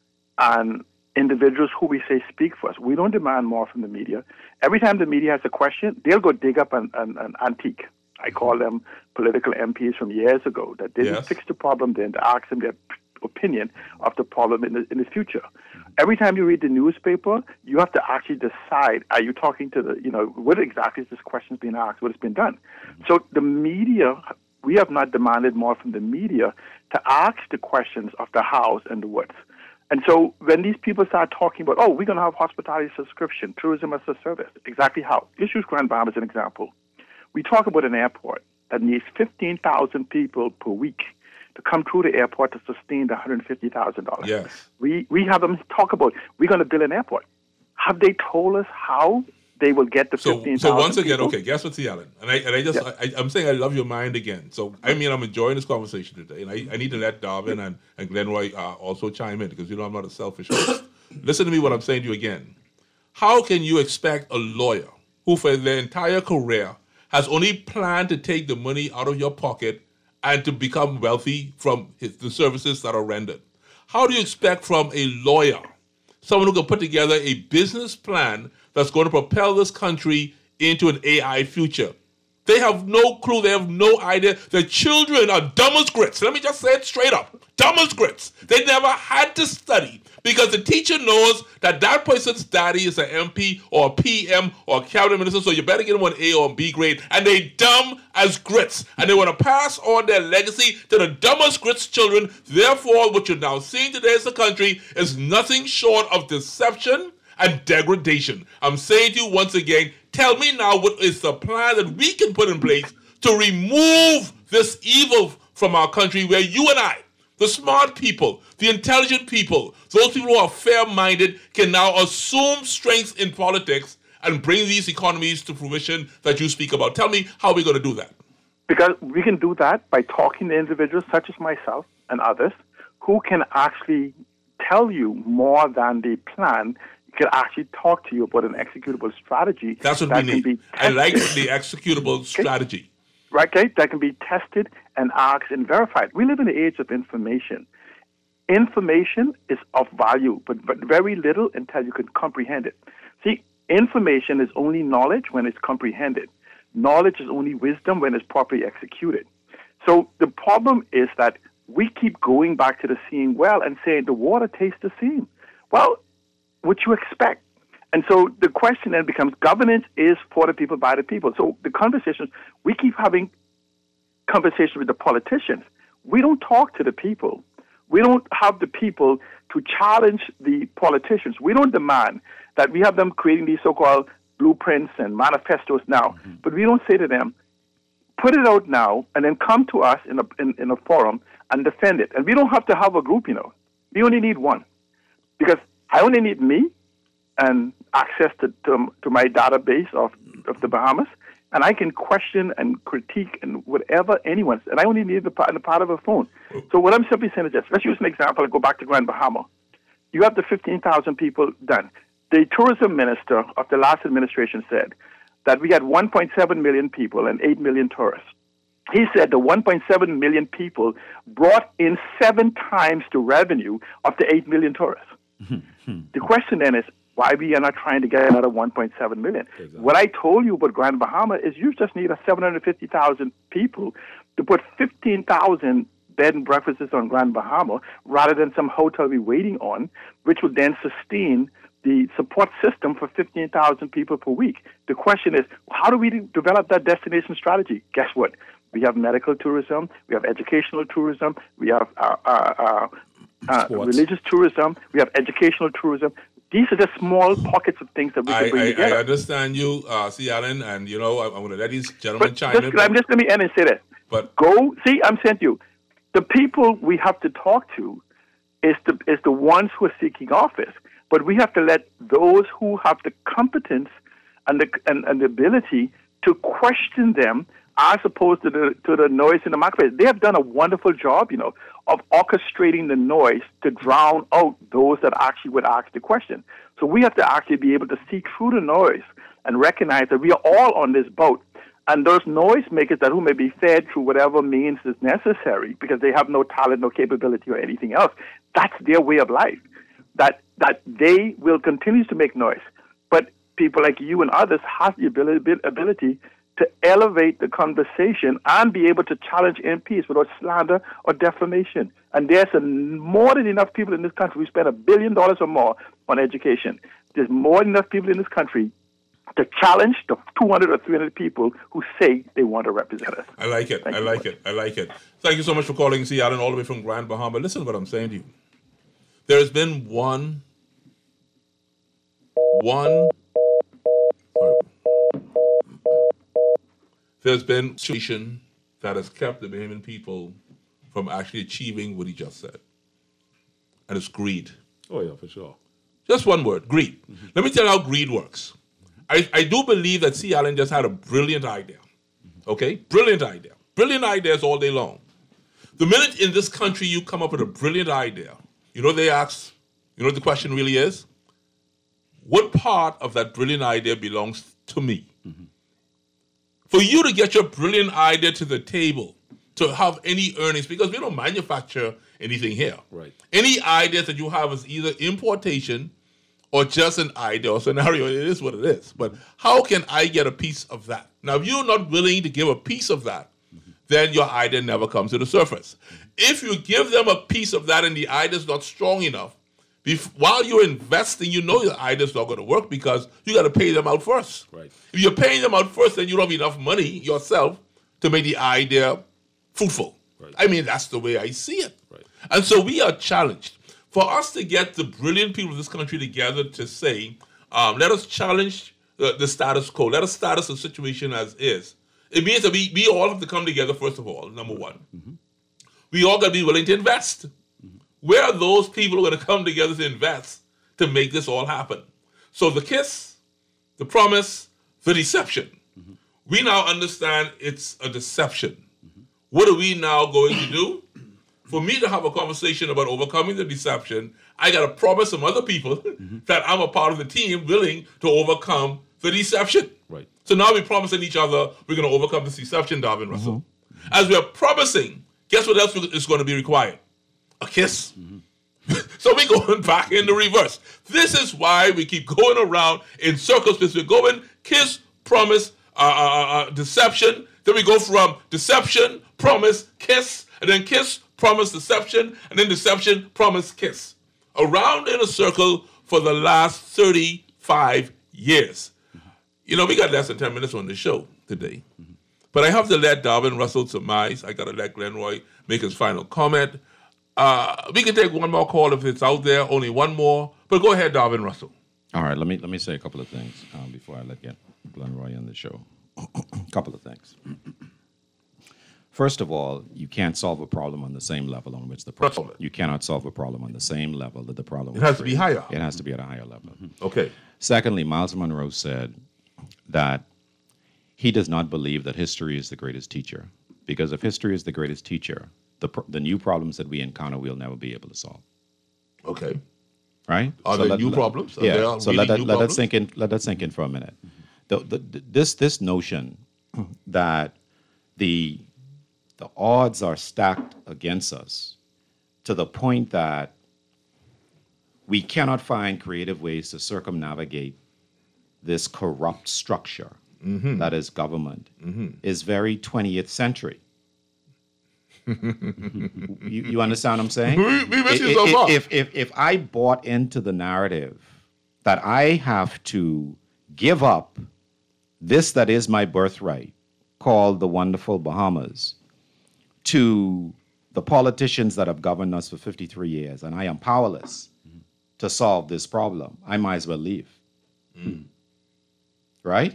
and individuals who we say speak for us. We don't demand more from the media. Every time the media has a question, they'll go dig up an, an, an antique. I call them political M Ps from years ago that didn't Yes. fix the problem then to ask them their opinion of the problem in the, in the future. Every time you read the newspaper, you have to actually decide, are you talking to the, you know, what exactly is this question being asked, what has been done? So the media, we have not demanded more from the media to ask the questions of the hows and the whats. And so when these people start talking about, oh, we're going to have hospitality subscription, tourism as a service, exactly how? Let's use Grand Bahama as an example. We talk about an airport that needs fifteen thousand people per week to come through the airport to sustain the one hundred fifty thousand dollars. Yes. We, we have them talk about, we're going to build an airport. Have they told us how they will get the So, fifteen thousand so once again, people? okay, guess what, T. Allen? And I, and I just, Yeah. I, I'm saying I love your mind again. So, I mean, I'm enjoying this conversation today, and I, I need to let Darwin and, and Glenroy uh, also chime in because, you know, I'm not a selfish host. Listen to me what I'm saying to you again. How can you expect a lawyer who for their entire career has only planned to take the money out of your pocket and to become wealthy from his, the services that are rendered? How do you expect from a lawyer, someone who can put together a business plan that's going to propel this country into an A I future? They have no clue. They have no idea. Their children are dumb as grits. Let me just say it straight up. Dumb as grits. They never had to study because the teacher knows that that person's daddy is an M P or a P M or a cabinet minister, so you better get them an A or a B grade. And they dumb as grits. And they want to pass on their legacy to the dumb as grits children. Therefore, what you're now seeing today as a country is nothing short of deception and degradation. I'm saying to you once again, tell me now what is the plan that we can put in place to remove this evil from our country where you and I, the smart people, the intelligent people, those people who are fair-minded can now assume strength in politics and bring these economies to fruition that you speak about. Tell me how we're going to do that. Because we can do that by talking to individuals such as myself and others who can actually tell you more than the plan. Can actually talk to you about an executable strategy. That's what that we can need. be I like tested. the executable strategy. Right, okay? That can be tested and asked and verified. We live in the age of information. Information is of value, but, but very little until you can comprehend it. See, information is only knowledge when it's comprehended. Knowledge is only wisdom when it's properly executed. So the problem is that we keep going back to the same well and saying the water tastes the same. Well, what you expect. And so the question then becomes, governance is for the people, by the people. So the conversations, we keep having conversations with the politicians. We don't talk to the people. We don't have the people to challenge the politicians. We don't demand that we have them creating these so-called blueprints and manifestos now, mm-hmm. but we don't say to them, put it out now and then come to us in a, in, in a forum and defend it. And we don't have to have a group, you know. We only need one. Because I only need me and access to, to, to my database of, of the Bahamas, and I can question and critique and whatever anyone, and I only need the part, the part of a phone. So what I'm simply saying is this. Let's use an example and go back to Grand Bahama. You have the fifteen thousand people done. The tourism minister of the last administration said that we had one point seven million people and eight million tourists. He said the one point seven million people brought in seven times the revenue of the eight million tourists. The question then is, why we are not trying to get another one point seven million? Exactly. What I told you about Grand Bahama is you just need a seven hundred fifty thousand people to put fifteen thousand bed and breakfasts on Grand Bahama rather than some hotel we're waiting on, which would then sustain the support system for fifteen thousand people per week. The question is, how do we develop that destination strategy? Guess what? We have medical tourism, we have educational tourism, we have uh, uh, uh, uh, religious tourism, we have educational tourism. These are just small pockets of things that we can I, bring I, together. I understand you, uh, C. Allen, and you know I, I'm going to let these gentlemen But chime just, in. but- I'm just let me end and say this. But go see, I'm saying to you, the people we have to talk to is the is the ones who are seeking office. But we have to let those who have the competence and the and, and the ability to question them as opposed to the to the noise in the marketplace. They have done a wonderful job, you know, of orchestrating the noise to drown out those that actually would ask the question. So we have to actually be able to see through the noise and recognize that we are all on this boat. And those noisemakers that who may be fed through whatever means is necessary because they have no talent, no capability, or anything else, that's their way of life. That that they will continue to make noise. But people like you and others have the ability, ability to elevate the conversation and be able to challenge M Ps without slander or defamation. And there's a, more than enough people in this country. We spend a billion dollars or more on education. There's more than enough people in this country to challenge the two hundred or three hundred people who say they want to represent us. I like it. Thank I you like much. it. I like it. Thank you so much for calling, C. Allen, all the way from Grand Bahama. Listen to what I'm saying to you. There has been one, one, sorry. There's been a situation that has kept the Bahamian people from actually achieving what he just said. And it's greed. Oh, yeah, for sure. Just one word, greed. Mm-hmm. Let me tell you how greed works. I, I do believe that C. Allen just had a brilliant idea. Okay? Brilliant idea. Brilliant ideas all day long. The minute in this country you come up with a brilliant idea, you know they ask, you know what the question really is? What part of that brilliant idea belongs to me? Mm-hmm. For you to get your brilliant idea to the table, to have any earnings, because we don't manufacture anything here. Right. Any idea that you have is either importation or just an idea or scenario. It is what it is. But how can I get a piece of that? Now, if you're not willing to give a piece of that, mm-hmm. then your idea never comes to the surface. Mm-hmm. If you give them a piece of that and the idea is not strong enough, bef- while you're investing, you know your idea is not going to work because you got to pay them out first. Right. If you're paying them out first, then you don't have enough money yourself to make the idea fruitful. Right. I mean, that's the way I see it. Right. And so we are challenged. For us to get the brilliant people of this country together to say, um, let us challenge uh, the status quo, let us status the situation as is. It means that we, we all have to come together, first of all, number one. Mm-hmm. We all got to be willing to invest. Mm-hmm. Where are those people who are going to come together to invest to make this all happen? So the kiss, the promise, the deception. Mm-hmm. We now understand it's a deception. Mm-hmm. What are we now going to do? For me to have a conversation about overcoming the deception, I got to promise some other people mm-hmm. that I'm a part of the team willing to overcome the deception. Right. So now we're promising each other we're going to overcome this deception, Darvin Russell. Mm-hmm. As we're promising, guess what else is going to be required? A kiss. Mm-hmm. So we're going back in the reverse. This is why we keep going around in circles because we're going kiss, promise, uh, uh, uh, deception. Then we go from deception, promise, kiss, and then kiss, promise, deception, and then deception, promise, kiss. Around in a circle for the last thirty-five years. Mm-hmm. You know, we got less than ten minutes on the show today. Mm-hmm. But I have to let Darvin Russell surmise. I got to let Glenroy make his final comment. Uh, we can take one more call if it's out there, only one more. But go ahead, Darvin Russell. All right, let me let me say a couple of things um, before I let get Glenroy on the show. A couple of things. First of all, you can't solve a problem on the same level on which the problem. You cannot solve a problem on the same level that the problem. It has to be higher. It has to be at a higher level. Mm-hmm. Okay. Secondly, Miles Monroe said that he does not believe that history is the greatest teacher, because if history is the greatest teacher, the pro- the new problems that we encounter we'll never be able to solve. Okay. Right? Are so there let, new let, problems? Are yeah. there so really let that new let problems? that sink in. Let that sink in for a minute. Mm-hmm. The, the, this this notion that the the odds are stacked against us to the point that we cannot find creative ways to circumnavigate this corrupt structure mm-hmm. that is government mm-hmm. is very twentieth century. you, you understand what I'm saying? We, we miss if, you so if, far. If, if, if I bought into the narrative that I have to give up this that is my birthright, called the wonderful Bahamas, to the politicians that have governed us for fifty-three years, and I am powerless, to solve this problem, I might as well leave. Mm. Right?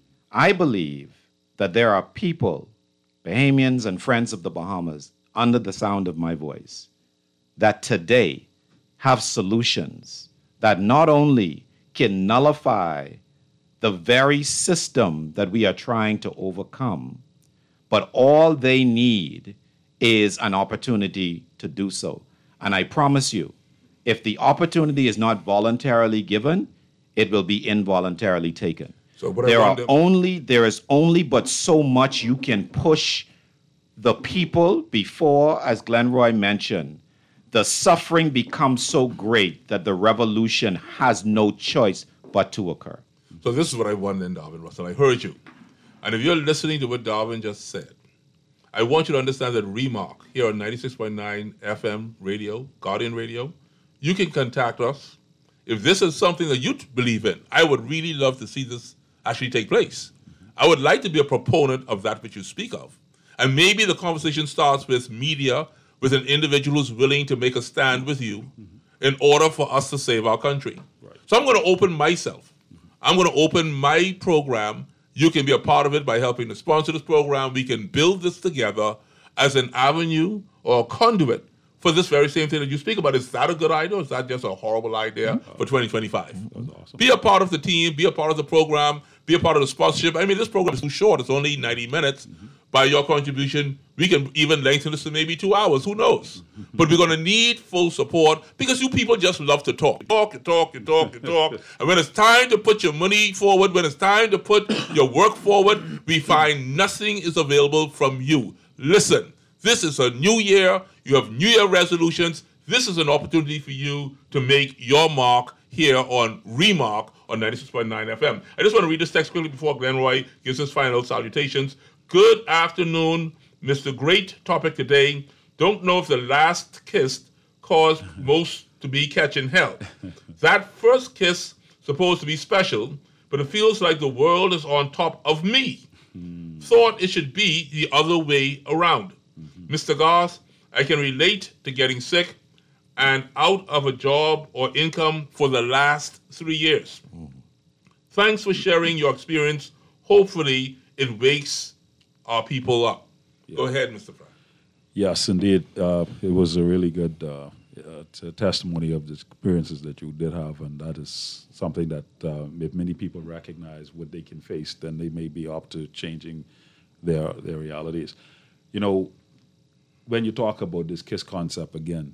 I believe that there are people, Bahamians and friends of the Bahamas, under the sound of my voice, that today have solutions that not only can nullify the very system that we are trying to overcome, but all they need is an opportunity to do so. And I promise you, if the opportunity is not voluntarily given, it will be involuntarily taken. So what I there are wonder- only there is only but so much you can push the people before, as Glenroy mentioned, the suffering becomes so great that the revolution has no choice but to occur. So this is what I wonder, Darwin Russell. I heard you. And if you're listening to what Darwin just said, I want you to understand that Remark here on ninety-six point nine F M radio, Guardian Radio, you can contact us. If this is something that you believe in, I would really love to see this actually take place. I would like to be a proponent of that which you speak of. And maybe the conversation starts with media, with an individual who's willing to make a stand with you in order for us to save our country. Right. So I'm going to open myself. I'm going to open my program. You can be a part of it by helping to sponsor this program. We can build this together as an avenue or a conduit for this very same thing that you speak about. Is that a good idea or is that just a horrible idea mm-hmm. for twenty twenty-five? That's awesome. Be a part of the team. Be a part of the program. Be a part of the sponsorship. I mean, this program is too short. It's only ninety minutes. Mm-hmm. By your contribution, we can even lengthen this to maybe two hours. Who knows? Mm-hmm. But we're going to need full support because you people just love to talk. You talk, you talk, you talk, you talk. And when it's time to put your money forward, when it's time to put your work forward, we find nothing is available from you. Listen, this is a new year. You have New Year resolutions. This is an opportunity for you to make your mark here on Remark on ninety-six point nine F M. I just want to read this text quickly before Glenroy gives his final salutations. Good afternoon, Mister Great topic today. Don't know if the last kiss caused most to be catching hell. That first kiss supposed to be special, but it feels like the world is on top of me. Mm. Thought it should be the other way around. Mm-hmm. Mister Garth, I can relate to getting sick and out of a job or income for the last three years. Mm. Thanks for sharing your experience. Hopefully it wakes our people up. Yeah. Go ahead, Mister Pratt. Yes, indeed. Uh, it was a really good uh, uh, t- testimony of the experiences that you did have, and that is something that uh, if many people recognize what they can face, then they may be up to changing their their realities. You know, when you talk about this KISS concept again,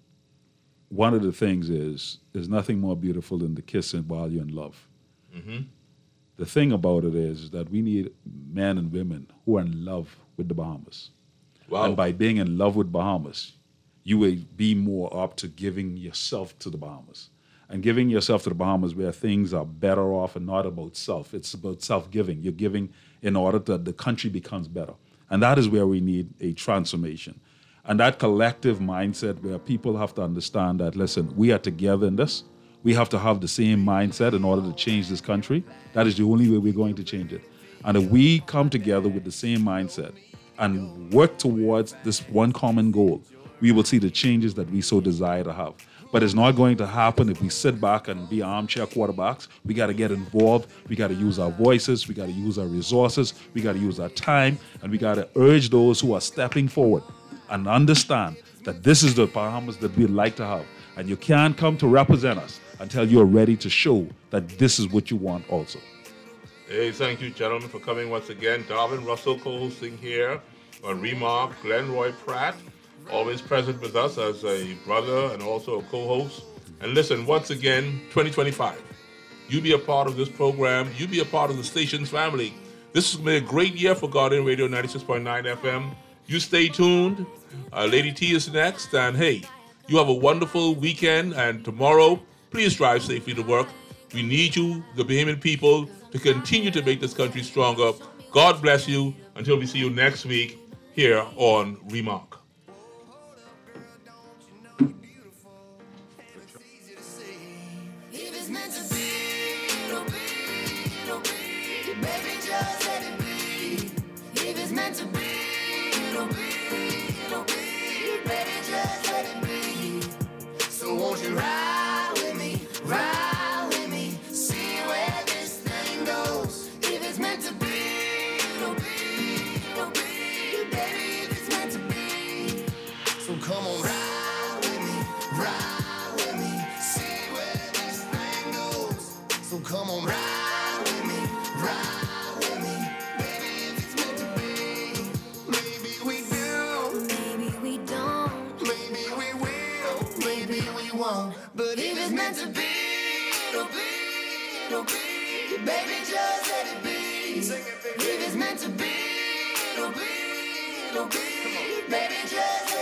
one of the things is there's nothing more beautiful than the kiss while you're in love. Mm-hmm. The thing about it is that we need men and women who are in love with the Bahamas. Wow. And by being in love with Bahamas, you will be more up to giving yourself to the Bahamas. And giving yourself to the Bahamas where things are better off and not about self. It's about self-giving. You're giving in order that the country becomes better. And that is where we need a transformation. And that collective mindset where people have to understand that, listen, we are together in this. We have to have the same mindset in order to change this country. That is the only way we're going to change it. And if we come together with the same mindset and work towards this one common goal, we will see the changes that we so desire to have. But it's not going to happen if we sit back and be armchair quarterbacks. We got to get involved. We got to use our voices. We got to use our resources. We got to use our time. And we got to urge those who are stepping forward and understand that this is the Bahamas that we'd like to have. And you can't come to represent us until you're ready to show that this is what you want also. Hey, thank you, gentlemen, for coming once again. Darwin Russell co-hosting here on Remark. Glenroy Pratt, always present with us as a brother and also a co-host. And listen, once again, twenty twenty-five. You be a part of this program. You be a part of the station's family. This has been a great year for Guardian Radio ninety-six point nine F M. You stay tuned. Uh, Lady T is next. And hey, you have a wonderful weekend. And tomorrow, please drive safely to work. We need you, the Bahamian people, to continue to make this country stronger. God bless you until we see you next week here on Remark. So won't you ride with me? come on, ride with me, ride with me, see where this thing goes. So come on, ride with me, ride with me, baby, if it's meant to be. Maybe we do, Maybe we don't, maybe we will, maybe we won't. But if it's meant to be, it'll be, it'll be. Baby, just let it be. If it's meant to be, it'll be, it'll be. Baby, just